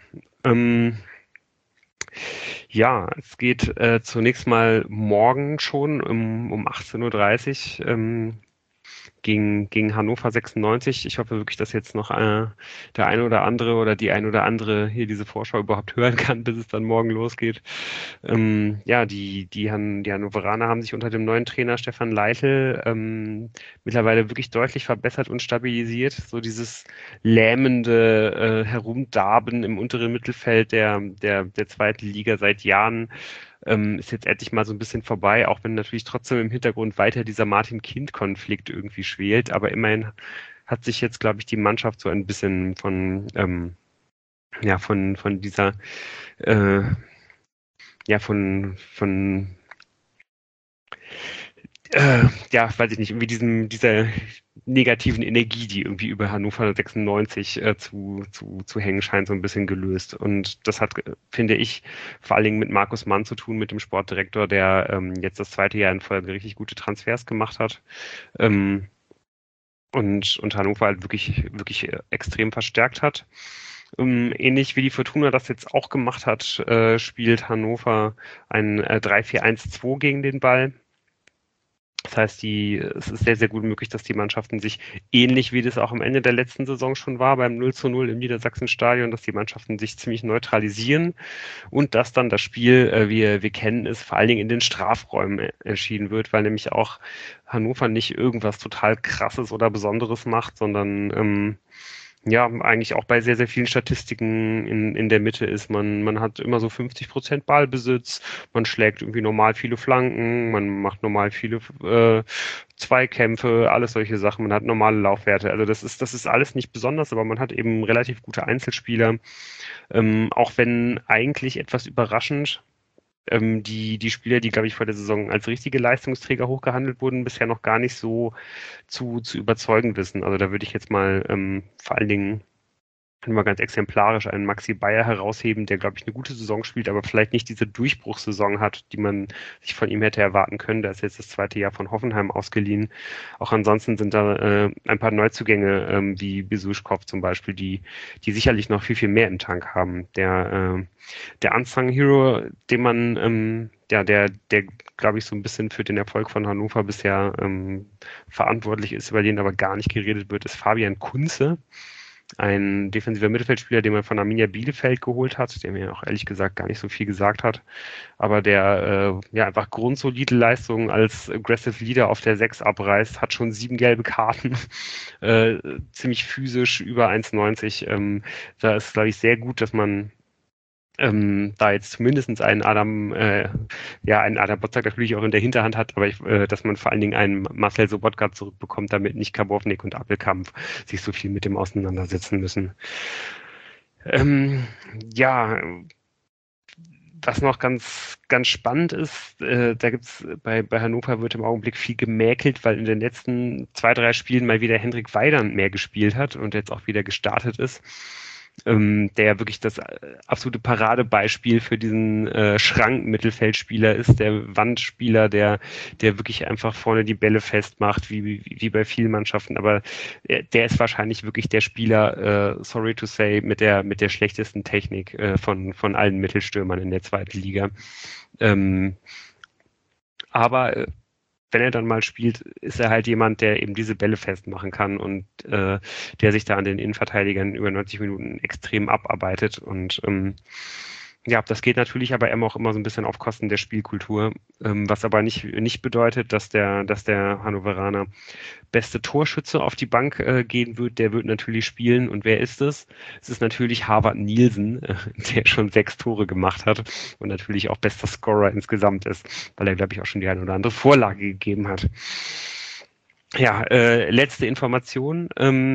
Es geht zunächst mal morgen schon um 18:30 Uhr gegen Hannover 96. Ich hoffe wirklich, dass jetzt noch der eine oder andere oder die ein oder andere hier diese Vorschau überhaupt hören kann, bis es dann morgen losgeht. Die Hannoveraner haben sich unter dem neuen Trainer Stefan Leitl mittlerweile wirklich deutlich verbessert und stabilisiert. So dieses lähmende Herumdarben im unteren Mittelfeld der zweiten Liga seit Jahren ist jetzt endlich mal so ein bisschen vorbei, auch wenn natürlich trotzdem im Hintergrund weiter dieser Martin-Kind-Konflikt irgendwie schwelt. Aber immerhin hat sich jetzt, glaube ich, die Mannschaft so ein bisschen von dieser weiß ich nicht, irgendwie dieser negativen Energie, die irgendwie über Hannover 96 zu hängen scheint, so ein bisschen gelöst. Und das hat, finde ich, vor allen Dingen mit Markus Mann zu tun, mit dem Sportdirektor, der jetzt das 2. Jahr in Folge richtig gute Transfers gemacht hat. Und Hannover halt wirklich, wirklich extrem verstärkt hat. Ähnlich wie die Fortuna das jetzt auch gemacht hat, spielt Hannover ein 3-4-1-2 gegen den Ball. Das heißt, es ist sehr, sehr gut möglich, dass die Mannschaften sich ähnlich wie das auch am Ende der letzten Saison schon war, beim 0:0 im Niedersachsenstadion, dass die Mannschaften sich ziemlich neutralisieren und dass dann das Spiel, wir kennen es, vor allen Dingen in den Strafräumen entschieden wird, weil nämlich auch Hannover nicht irgendwas total Krasses oder Besonderes macht, sondern eigentlich auch bei sehr, sehr vielen Statistiken in der Mitte ist. Man hat immer so 50% Ballbesitz, man schlägt irgendwie normal viele Flanken, man macht normal viele Zweikämpfe, alles solche Sachen, man hat normale Laufwerte. Also das ist alles nicht besonders, aber man hat eben relativ gute Einzelspieler. Auch wenn eigentlich etwas überraschend die Spieler, die, glaube ich, vor der Saison als richtige Leistungsträger hochgehandelt wurden, bisher noch gar nicht so zu überzeugen wissen. Also da würde ich jetzt mal vor allen Dingen mal ganz exemplarisch einen Maxi Bayer herausheben, der, glaube ich, eine gute Saison spielt, aber vielleicht nicht diese Durchbruchssaison hat, die man sich von ihm hätte erwarten können. Der ist jetzt das 2. Jahr von Hoffenheim ausgeliehen. Auch ansonsten sind da ein paar Neuzugänge wie Besuschkow zum Beispiel, die sicherlich noch viel, viel mehr im Tank haben. Der Unsung Hero, den man der, glaube ich, so ein bisschen für den Erfolg von Hannover bisher verantwortlich ist, über den aber gar nicht geredet wird, ist Fabian Kunze, ein defensiver Mittelfeldspieler, den man von Arminia Bielefeld geholt hat, der mir auch ehrlich gesagt gar nicht so viel gesagt hat, aber der einfach grundsolide Leistungen als Aggressive Leader auf der 6 abreißt, hat schon 7 gelbe Karten, ziemlich physisch, über 1,90. Da ist, glaube ich, sehr gut, dass man Da jetzt zumindest einen Adam Botzak natürlich auch in der Hinterhand hat, aber dass man vor allen Dingen einen Marcel Sobotka zurückbekommt, damit nicht Karbovnik und Appelkamp sich so viel mit dem auseinandersetzen müssen. Ja, was noch ganz, ganz spannend ist, da gibt's bei Hannover wird im Augenblick viel gemäkelt, weil in den letzten 2-3 Spielen mal wieder Hendrik Weidand mehr gespielt hat und jetzt auch wieder gestartet ist. Der ja wirklich das absolute Paradebeispiel für diesen Schrank-Mittelfeldspieler ist, der Wandspieler, der wirklich einfach vorne die Bälle festmacht, wie bei vielen Mannschaften. Aber der ist wahrscheinlich wirklich der Spieler, sorry to say, mit der schlechtesten Technik von allen Mittelstürmern in der zweiten Liga. Aber wenn er dann mal spielt, ist er halt jemand, der eben diese Bälle festmachen kann und der sich da an den Innenverteidigern über 90 Minuten extrem abarbeitet. Und ja, das geht natürlich aber auch immer so ein bisschen auf Kosten der Spielkultur, was aber nicht bedeutet, dass der Hannoveraner beste Torschütze auf die Bank gehen wird. Der wird natürlich spielen. Und wer ist es? Es ist natürlich Harvard Nielsen, der schon 6 Tore gemacht hat und natürlich auch bester Scorer insgesamt ist, weil er, glaube ich, auch schon die eine oder andere Vorlage gegeben hat. Ja, letzte Information.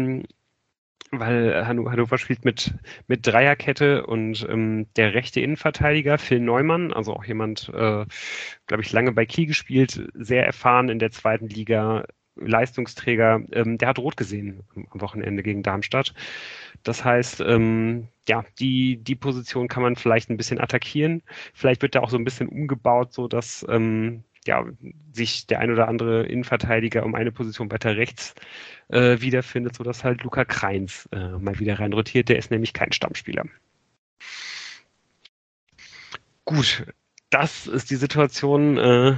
Weil Hannover spielt mit Dreierkette und der rechte Innenverteidiger Phil Neumann, also auch jemand, glaube ich, lange bei Kiel gespielt, sehr erfahren in der zweiten Liga, Leistungsträger, der hat rot gesehen am Wochenende gegen Darmstadt. Das heißt, die Position kann man vielleicht ein bisschen attackieren. Vielleicht wird da auch so ein bisschen umgebaut, so dass sich der ein oder andere Innenverteidiger um eine Position weiter rechts wiederfindet, sodass halt Luca Kreins mal wieder reinrotiert. Der ist nämlich kein Stammspieler. Gut, das ist die Situation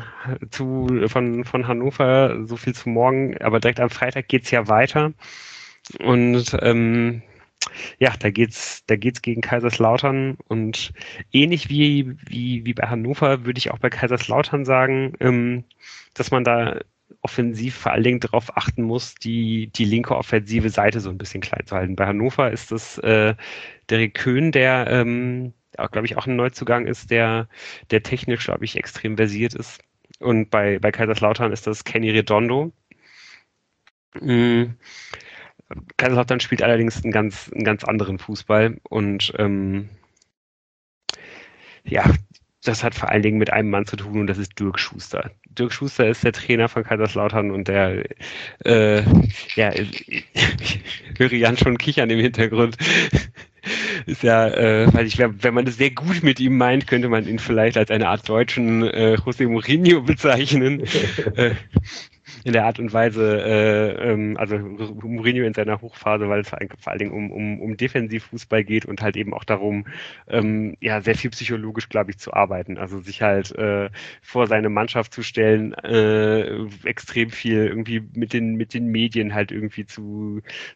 von Hannover. So viel zu morgen. Aber direkt am Freitag geht's ja weiter. Und da geht's gegen Kaiserslautern und ähnlich wie bei Hannover würde ich auch bei Kaiserslautern sagen, dass man da offensiv vor allen Dingen darauf achten muss, die linke offensive Seite so ein bisschen klein zu halten. Bei Hannover ist das Derek Köhn, der glaube ich auch ein Neuzugang ist, der technisch, glaube ich, extrem versiert ist. Und bei Kaiserslautern ist das Kenny Redondo. Kaiserslautern spielt allerdings einen ganz anderen Fußball und das hat vor allen Dingen mit einem Mann zu tun und das ist Dirk Schuster. Dirk Schuster ist der Trainer von Kaiserslautern und der ich höre Jan schon kichern im Hintergrund. Ist wenn man das sehr gut mit ihm meint, könnte man ihn vielleicht als eine Art deutschen José Mourinho bezeichnen. In der Art und Weise, also Mourinho in seiner Hochphase, weil es vor allen Dingen um Defensivfußball geht und halt eben auch darum, sehr viel psychologisch, glaube ich, zu arbeiten. Also sich halt vor seine Mannschaft zu stellen, extrem viel irgendwie mit den Medien halt irgendwie zu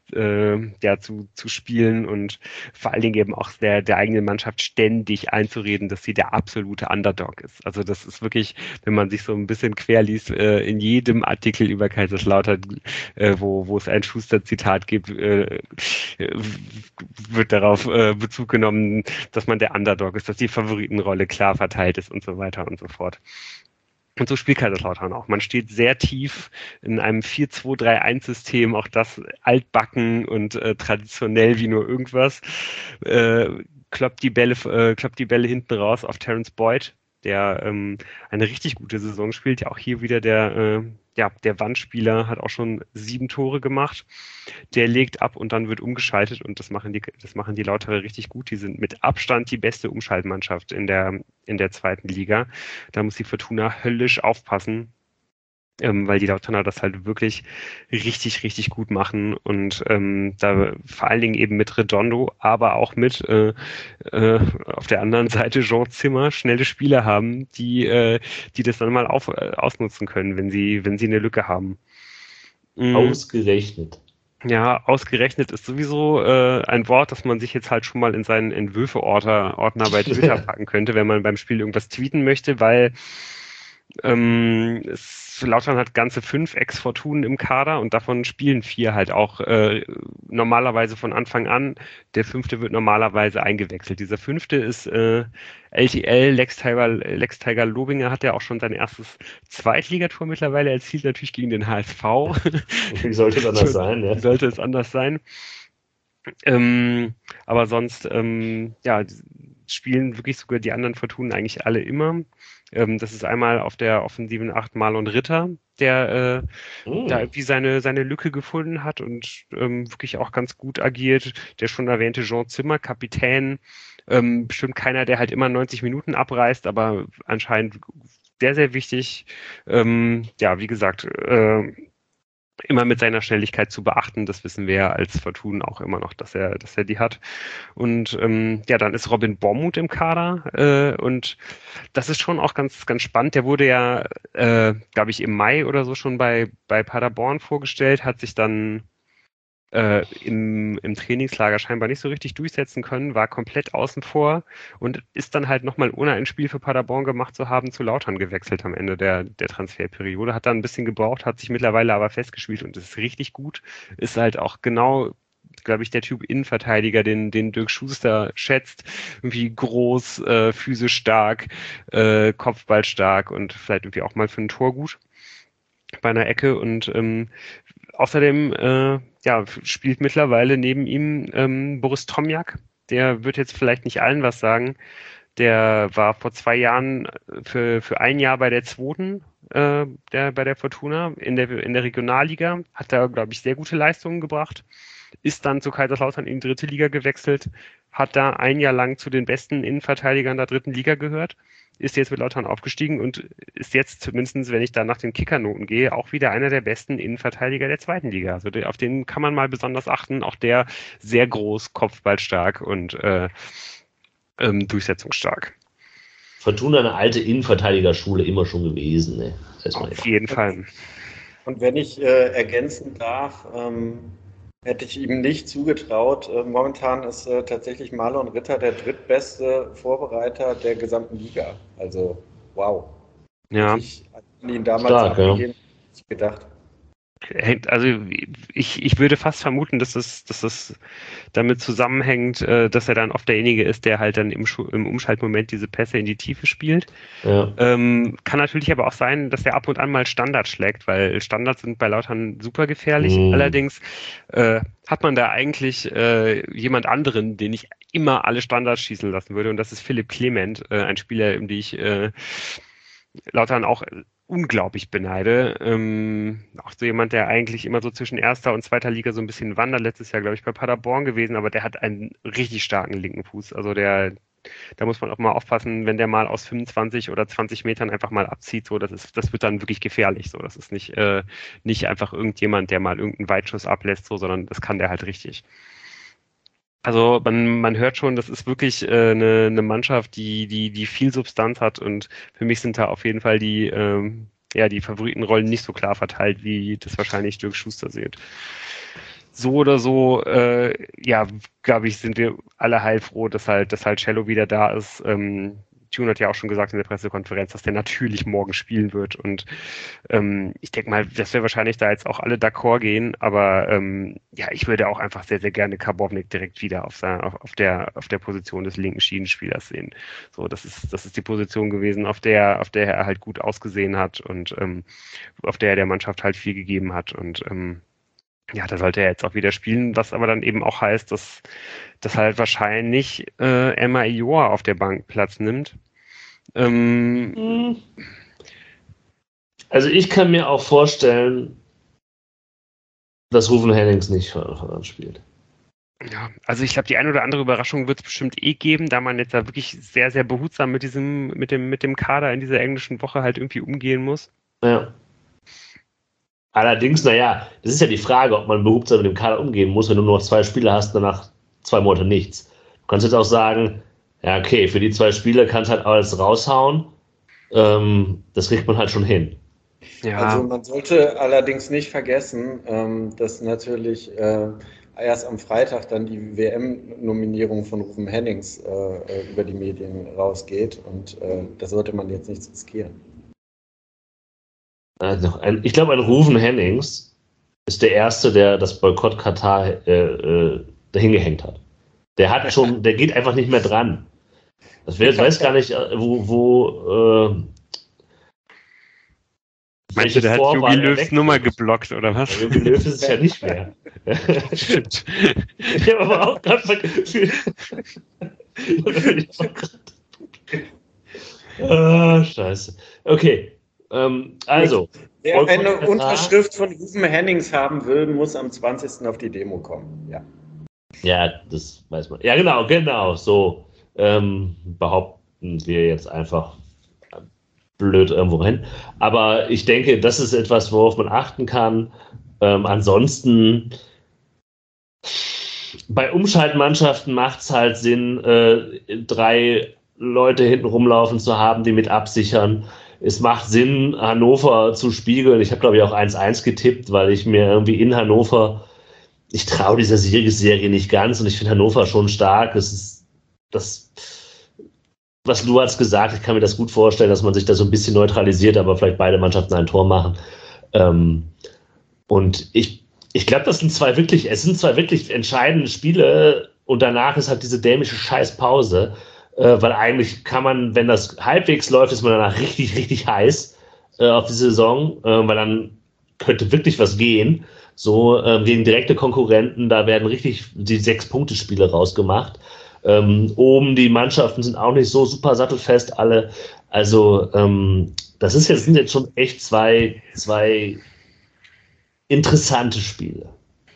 spielen und vor allen Dingen eben auch der eigenen Mannschaft ständig einzureden, dass sie der absolute Underdog ist. Also das ist wirklich, wenn man sich so ein bisschen querliest, in jedem Artikel über Kaiserslautern, wo es ein Schuster-Zitat gibt, wird darauf Bezug genommen, dass man der Underdog ist, dass die Favoritenrolle klar verteilt ist und so weiter und so fort. Und so spielt Kaiserslautern auch. Man steht sehr tief in einem 4-2-3-1-System, auch das altbacken und traditionell wie nur irgendwas. Kloppt die Bälle hinten raus auf Terence Boyd, der eine richtig gute Saison spielt. Ja, auch hier wieder der Wandspieler, hat auch schon 7 Tore gemacht. Der legt ab und dann wird umgeschaltet und das machen die Lauterer richtig gut. Die sind mit Abstand die beste Umschaltmannschaft in der zweiten Liga. Da muss die Fortuna höllisch aufpassen, weil die Lauterer das halt wirklich richtig, richtig gut machen und da vor allen Dingen eben mit Redondo, aber auch mit auf der anderen Seite Jean Zimmer schnelle Spieler haben, die das dann mal ausnutzen können, wenn sie eine Lücke haben. Ausgerechnet. Ja, ausgerechnet ist sowieso ein Wort, das man sich jetzt halt schon mal in seinen Entwürfe-Ordner bei Twitter packen könnte, wenn man beim Spiel irgendwas tweeten möchte, weil es Lautern hat ganze 5 Ex-Fortunen im Kader und davon spielen 4 halt auch normalerweise von Anfang an. Der 5. wird normalerweise eingewechselt. Dieser 5. ist LTL, Lex Tiger Lobinger hat ja auch schon sein erstes Zweitligator mittlerweile erzielt, natürlich gegen den HSV. Wie sollte es anders sein? Ja. Wie sollte es anders sein? Aber sonst, spielen wirklich sogar die anderen Fortunen eigentlich alle immer. Das ist einmal auf der offensiven 8 Marlon Ritter, der da irgendwie seine Lücke gefunden hat und wirklich auch ganz gut agiert. Der schon erwähnte Jean Zimmer, Kapitän, bestimmt keiner, der halt immer 90 Minuten abreißt, aber anscheinend sehr, sehr wichtig. Wie gesagt, immer mit seiner Schnelligkeit zu beachten. Das wissen wir ja als Fortun auch immer noch, dass er die hat. Und dann ist Robin Bormuth im Kader und das ist schon auch ganz, ganz spannend. Der wurde ja, glaube ich, im Mai oder so schon bei Paderborn vorgestellt, hat sich dann im Trainingslager scheinbar nicht so richtig durchsetzen können, war komplett außen vor und ist dann halt nochmal, ohne ein Spiel für Paderborn gemacht zu haben, zu Lautern gewechselt am Ende der Transferperiode. Hat dann ein bisschen gebraucht, hat sich mittlerweile aber festgespielt und ist richtig gut. Ist halt auch genau, glaube ich, der Typ Innenverteidiger, den Dirk Schuster schätzt. Irgendwie groß, physisch stark, Kopfball stark und vielleicht irgendwie auch mal für ein Tor gut bei einer Ecke und außerdem spielt mittlerweile neben ihm Boris Tomjak. Der wird jetzt vielleicht nicht allen was sagen. Der war vor 2 Jahren für 1 Jahr bei der zweiten, bei der Fortuna in der Regionalliga. Hat da, glaube ich, sehr gute Leistungen gebracht. Ist dann zu Kaiserslautern in die 3. Liga gewechselt. Hat da 1 Jahr lang zu den besten Innenverteidigern der 3. Liga gehört. Ist jetzt mit Lautern aufgestiegen und ist jetzt zumindest, wenn ich da nach den Kickernoten gehe, auch wieder einer der besten Innenverteidiger der 2. Liga. Also auf den kann man mal besonders achten. Auch der sehr groß, kopfballstark und durchsetzungsstark. Fortuna eine alte Innenverteidigerschule immer schon gewesen. Ne? Auf jeden Fall. Und wenn ich ergänzen darf, hätte ich ihm nicht zugetraut. Momentan ist tatsächlich Marlon Ritter der drittbeste Vorbereiter der gesamten Liga. Also, wow. Ja. Hätte ich ihn damals abgegeben, nicht gedacht. Also ich würde fast vermuten, dass das damit zusammenhängt, dass er dann oft derjenige ist, der halt dann im Umschaltmoment diese Pässe in die Tiefe spielt. Ja. Kann natürlich aber auch sein, dass er ab und an mal Standards schlägt, weil Standards sind bei Lautern super gefährlich. Allerdings hat man da eigentlich jemand anderen, den ich immer alle Standards schießen lassen würde, und das ist Philipp Clement, ein Spieler, um die ich Lautern auch unglaublich beneide. Auch so jemand, der eigentlich immer so zwischen 1. und 2. Liga so ein bisschen wandert. Letztes Jahr, glaube ich, bei Paderborn gewesen, aber der hat einen richtig starken linken Fuß. Also da muss man auch mal aufpassen, wenn der mal aus 25 oder 20 Metern einfach mal abzieht. So, das wird dann wirklich gefährlich. So, das ist nicht einfach irgendjemand, der mal irgendeinen Weitschuss ablässt, so, sondern das kann der halt richtig. Also man hört schon, das ist wirklich eine Mannschaft, die viel Substanz hat, und für mich sind da auf jeden Fall die Favoritenrollen nicht so klar verteilt, wie das wahrscheinlich Dirk Schuster sieht. So oder so, glaube ich, sind wir alle heilfroh, dass halt Cello wieder da ist. Tune hat ja auch schon gesagt in der Pressekonferenz, dass der natürlich morgen spielen wird, und ich denke mal, dass wir wahrscheinlich da jetzt auch alle d'accord gehen, aber ich würde auch einfach sehr, sehr gerne Karbovnik direkt wieder auf der Position des linken Schienenspielers sehen. So, das ist die Position gewesen, auf der er halt gut ausgesehen hat und auf der er der Mannschaft halt viel gegeben hat, und da sollte er jetzt auch wieder spielen, was aber dann eben auch heißt, dass halt wahrscheinlich Emma Ijoa auf der Bank Platz nimmt. Also ich kann mir auch vorstellen, dass Ruven Hennings nicht spielt. Ja, also ich glaube, die eine oder andere Überraschung wird es bestimmt geben, da man jetzt da wirklich sehr, sehr behutsam mit dem Kader in dieser englischen Woche halt irgendwie umgehen muss. Ja. Allerdings, das ist ja die Frage, ob man behutsam mit dem Kader umgehen muss, wenn du nur noch 2 Spieler hast, danach 2 Monate nichts. Du kannst jetzt auch sagen, ja, okay, für die 2 Spiele kannst du halt alles raushauen. Das kriegt man halt schon hin. Ja. Also man sollte allerdings nicht vergessen, dass natürlich erst am Freitag dann die WM-Nominierung von Ruven Hennings über die Medien rausgeht, und da sollte man jetzt nichts riskieren. Ich glaube, ein Ruven Hennings ist der Erste, der das Boykott Katar dahin gehängt hat. Der geht einfach nicht mehr dran. Ich weiß gar nicht, meinst du, der hat Jogi Löws Nummer geblockt, oder was? Jogi Löw ist es ja nicht mehr. Stimmt. Ich habe aber auch gerade scheiße. Okay. Also. Wer eine Unterschrift von Ruven Hennings haben will, muss am 20. auf die Demo kommen. Ja. Ja, das weiß man. Ja, genau. So behaupten wir jetzt einfach blöd irgendwo hin. Aber ich denke, das ist etwas, worauf man achten kann. Ansonsten bei Umschaltmannschaften macht es halt Sinn, 3 Leute hinten rumlaufen zu haben, die mit absichern. Es macht Sinn, Hannover zu spiegeln. Ich habe, glaube ich, auch 1-1 getippt, weil ich mir irgendwie in Hannover, ich traue dieser Siegesserie nicht ganz und ich finde Hannover schon stark. Es ist das, was du hast gesagt, ich kann mir das gut vorstellen, dass man sich da so ein bisschen neutralisiert, aber vielleicht beide Mannschaften ein Tor machen. Und ich glaube, es sind zwei wirklich entscheidende Spiele und danach ist halt diese dämische Scheißpause. Weil eigentlich kann man, wenn das halbwegs läuft, ist man danach richtig, richtig heiß auf die Saison, weil dann könnte wirklich was gehen. So gegen direkte Konkurrenten, da werden richtig die 6-Punkte-Spiele rausgemacht. Oben die Mannschaften sind auch nicht so super sattelfest alle. Also das sind jetzt schon echt zwei interessante Spiele.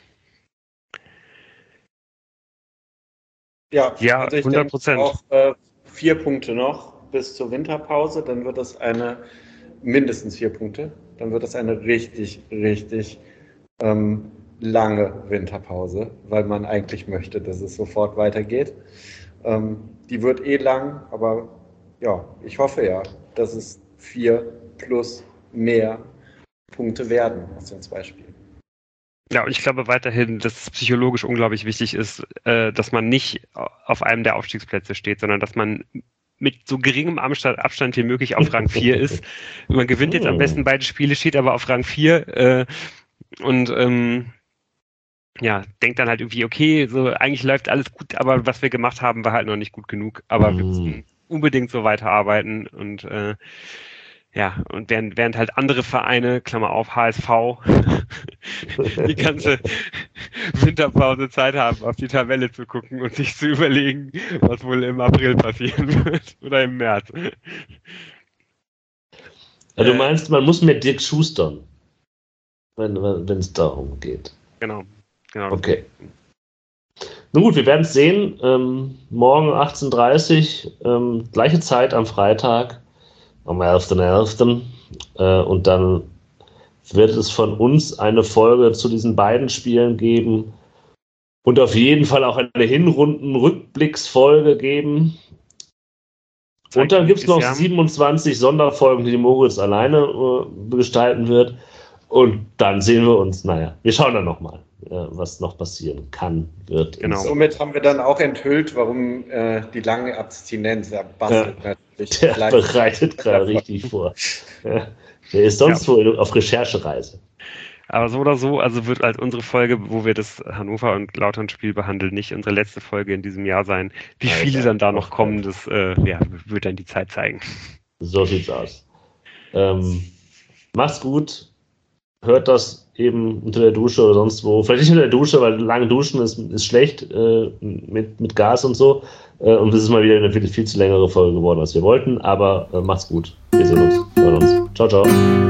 Ja, also ich 100%. Auch 4 Punkte noch bis zur Winterpause, dann wird es mindestens 4 Punkte, dann wird es eine richtig, richtig lange Winterpause, weil man eigentlich möchte, dass es sofort weitergeht. Die wird lang, aber ja, ich hoffe ja, dass es 4 plus mehr Punkte werden aus den 2 Spielen. Ja, und ich glaube weiterhin, dass es psychologisch unglaublich wichtig ist, dass man nicht auf einem der Aufstiegsplätze steht, sondern dass man mit so geringem Abstand wie möglich auf Rang 4 ist. Man gewinnt jetzt am besten beide Spiele, steht aber auf Rang 4 und denkt dann halt irgendwie, okay, so eigentlich läuft alles gut, aber was wir gemacht haben, war halt noch nicht gut genug. Aber wir müssen unbedingt so weiterarbeiten und und während halt andere Vereine, Klammer auf, HSV, die ganze Winterpause Zeit haben, auf die Tabelle zu gucken und sich zu überlegen, was wohl im April passieren wird oder im März. Ja, du meinst, man muss mit Dirk schustern, wenn es darum geht. Genau. Okay. Nun gut, wir werden es sehen. Morgen 18:30 Uhr, gleiche Zeit am Freitag. Am 11.11. Und dann wird es von uns eine Folge zu diesen beiden Spielen geben und auf jeden Fall auch eine Hinrunden-Rückblicksfolge geben. Und dann gibt es noch 27 Sonderfolgen, die Moritz alleine gestalten wird. Und dann sehen wir uns, wir schauen dann nochmal, was noch passieren kann, wird. Genau. Somit haben wir dann auch enthüllt, warum die lange Abstinenz bastelt natürlich. Der bereitet gerade richtig vor. Ja. Der ist sonst wohl auf Recherchereise. Aber so oder so, also wird halt unsere Folge, wo wir das Hannover- und Lautern-Spiel behandeln, nicht unsere letzte Folge in diesem Jahr sein. Wie viele dann da noch kommen, das wird dann die Zeit zeigen. So sieht's aus. Macht's gut. Hört das eben unter der Dusche oder sonst wo. Vielleicht nicht unter der Dusche, weil lange Duschen ist schlecht mit Gas und so. Und das ist mal wieder eine viel zu längere Folge geworden, als wir wollten. Aber macht's gut. Wir sehen uns. Hören uns. Ciao, ciao.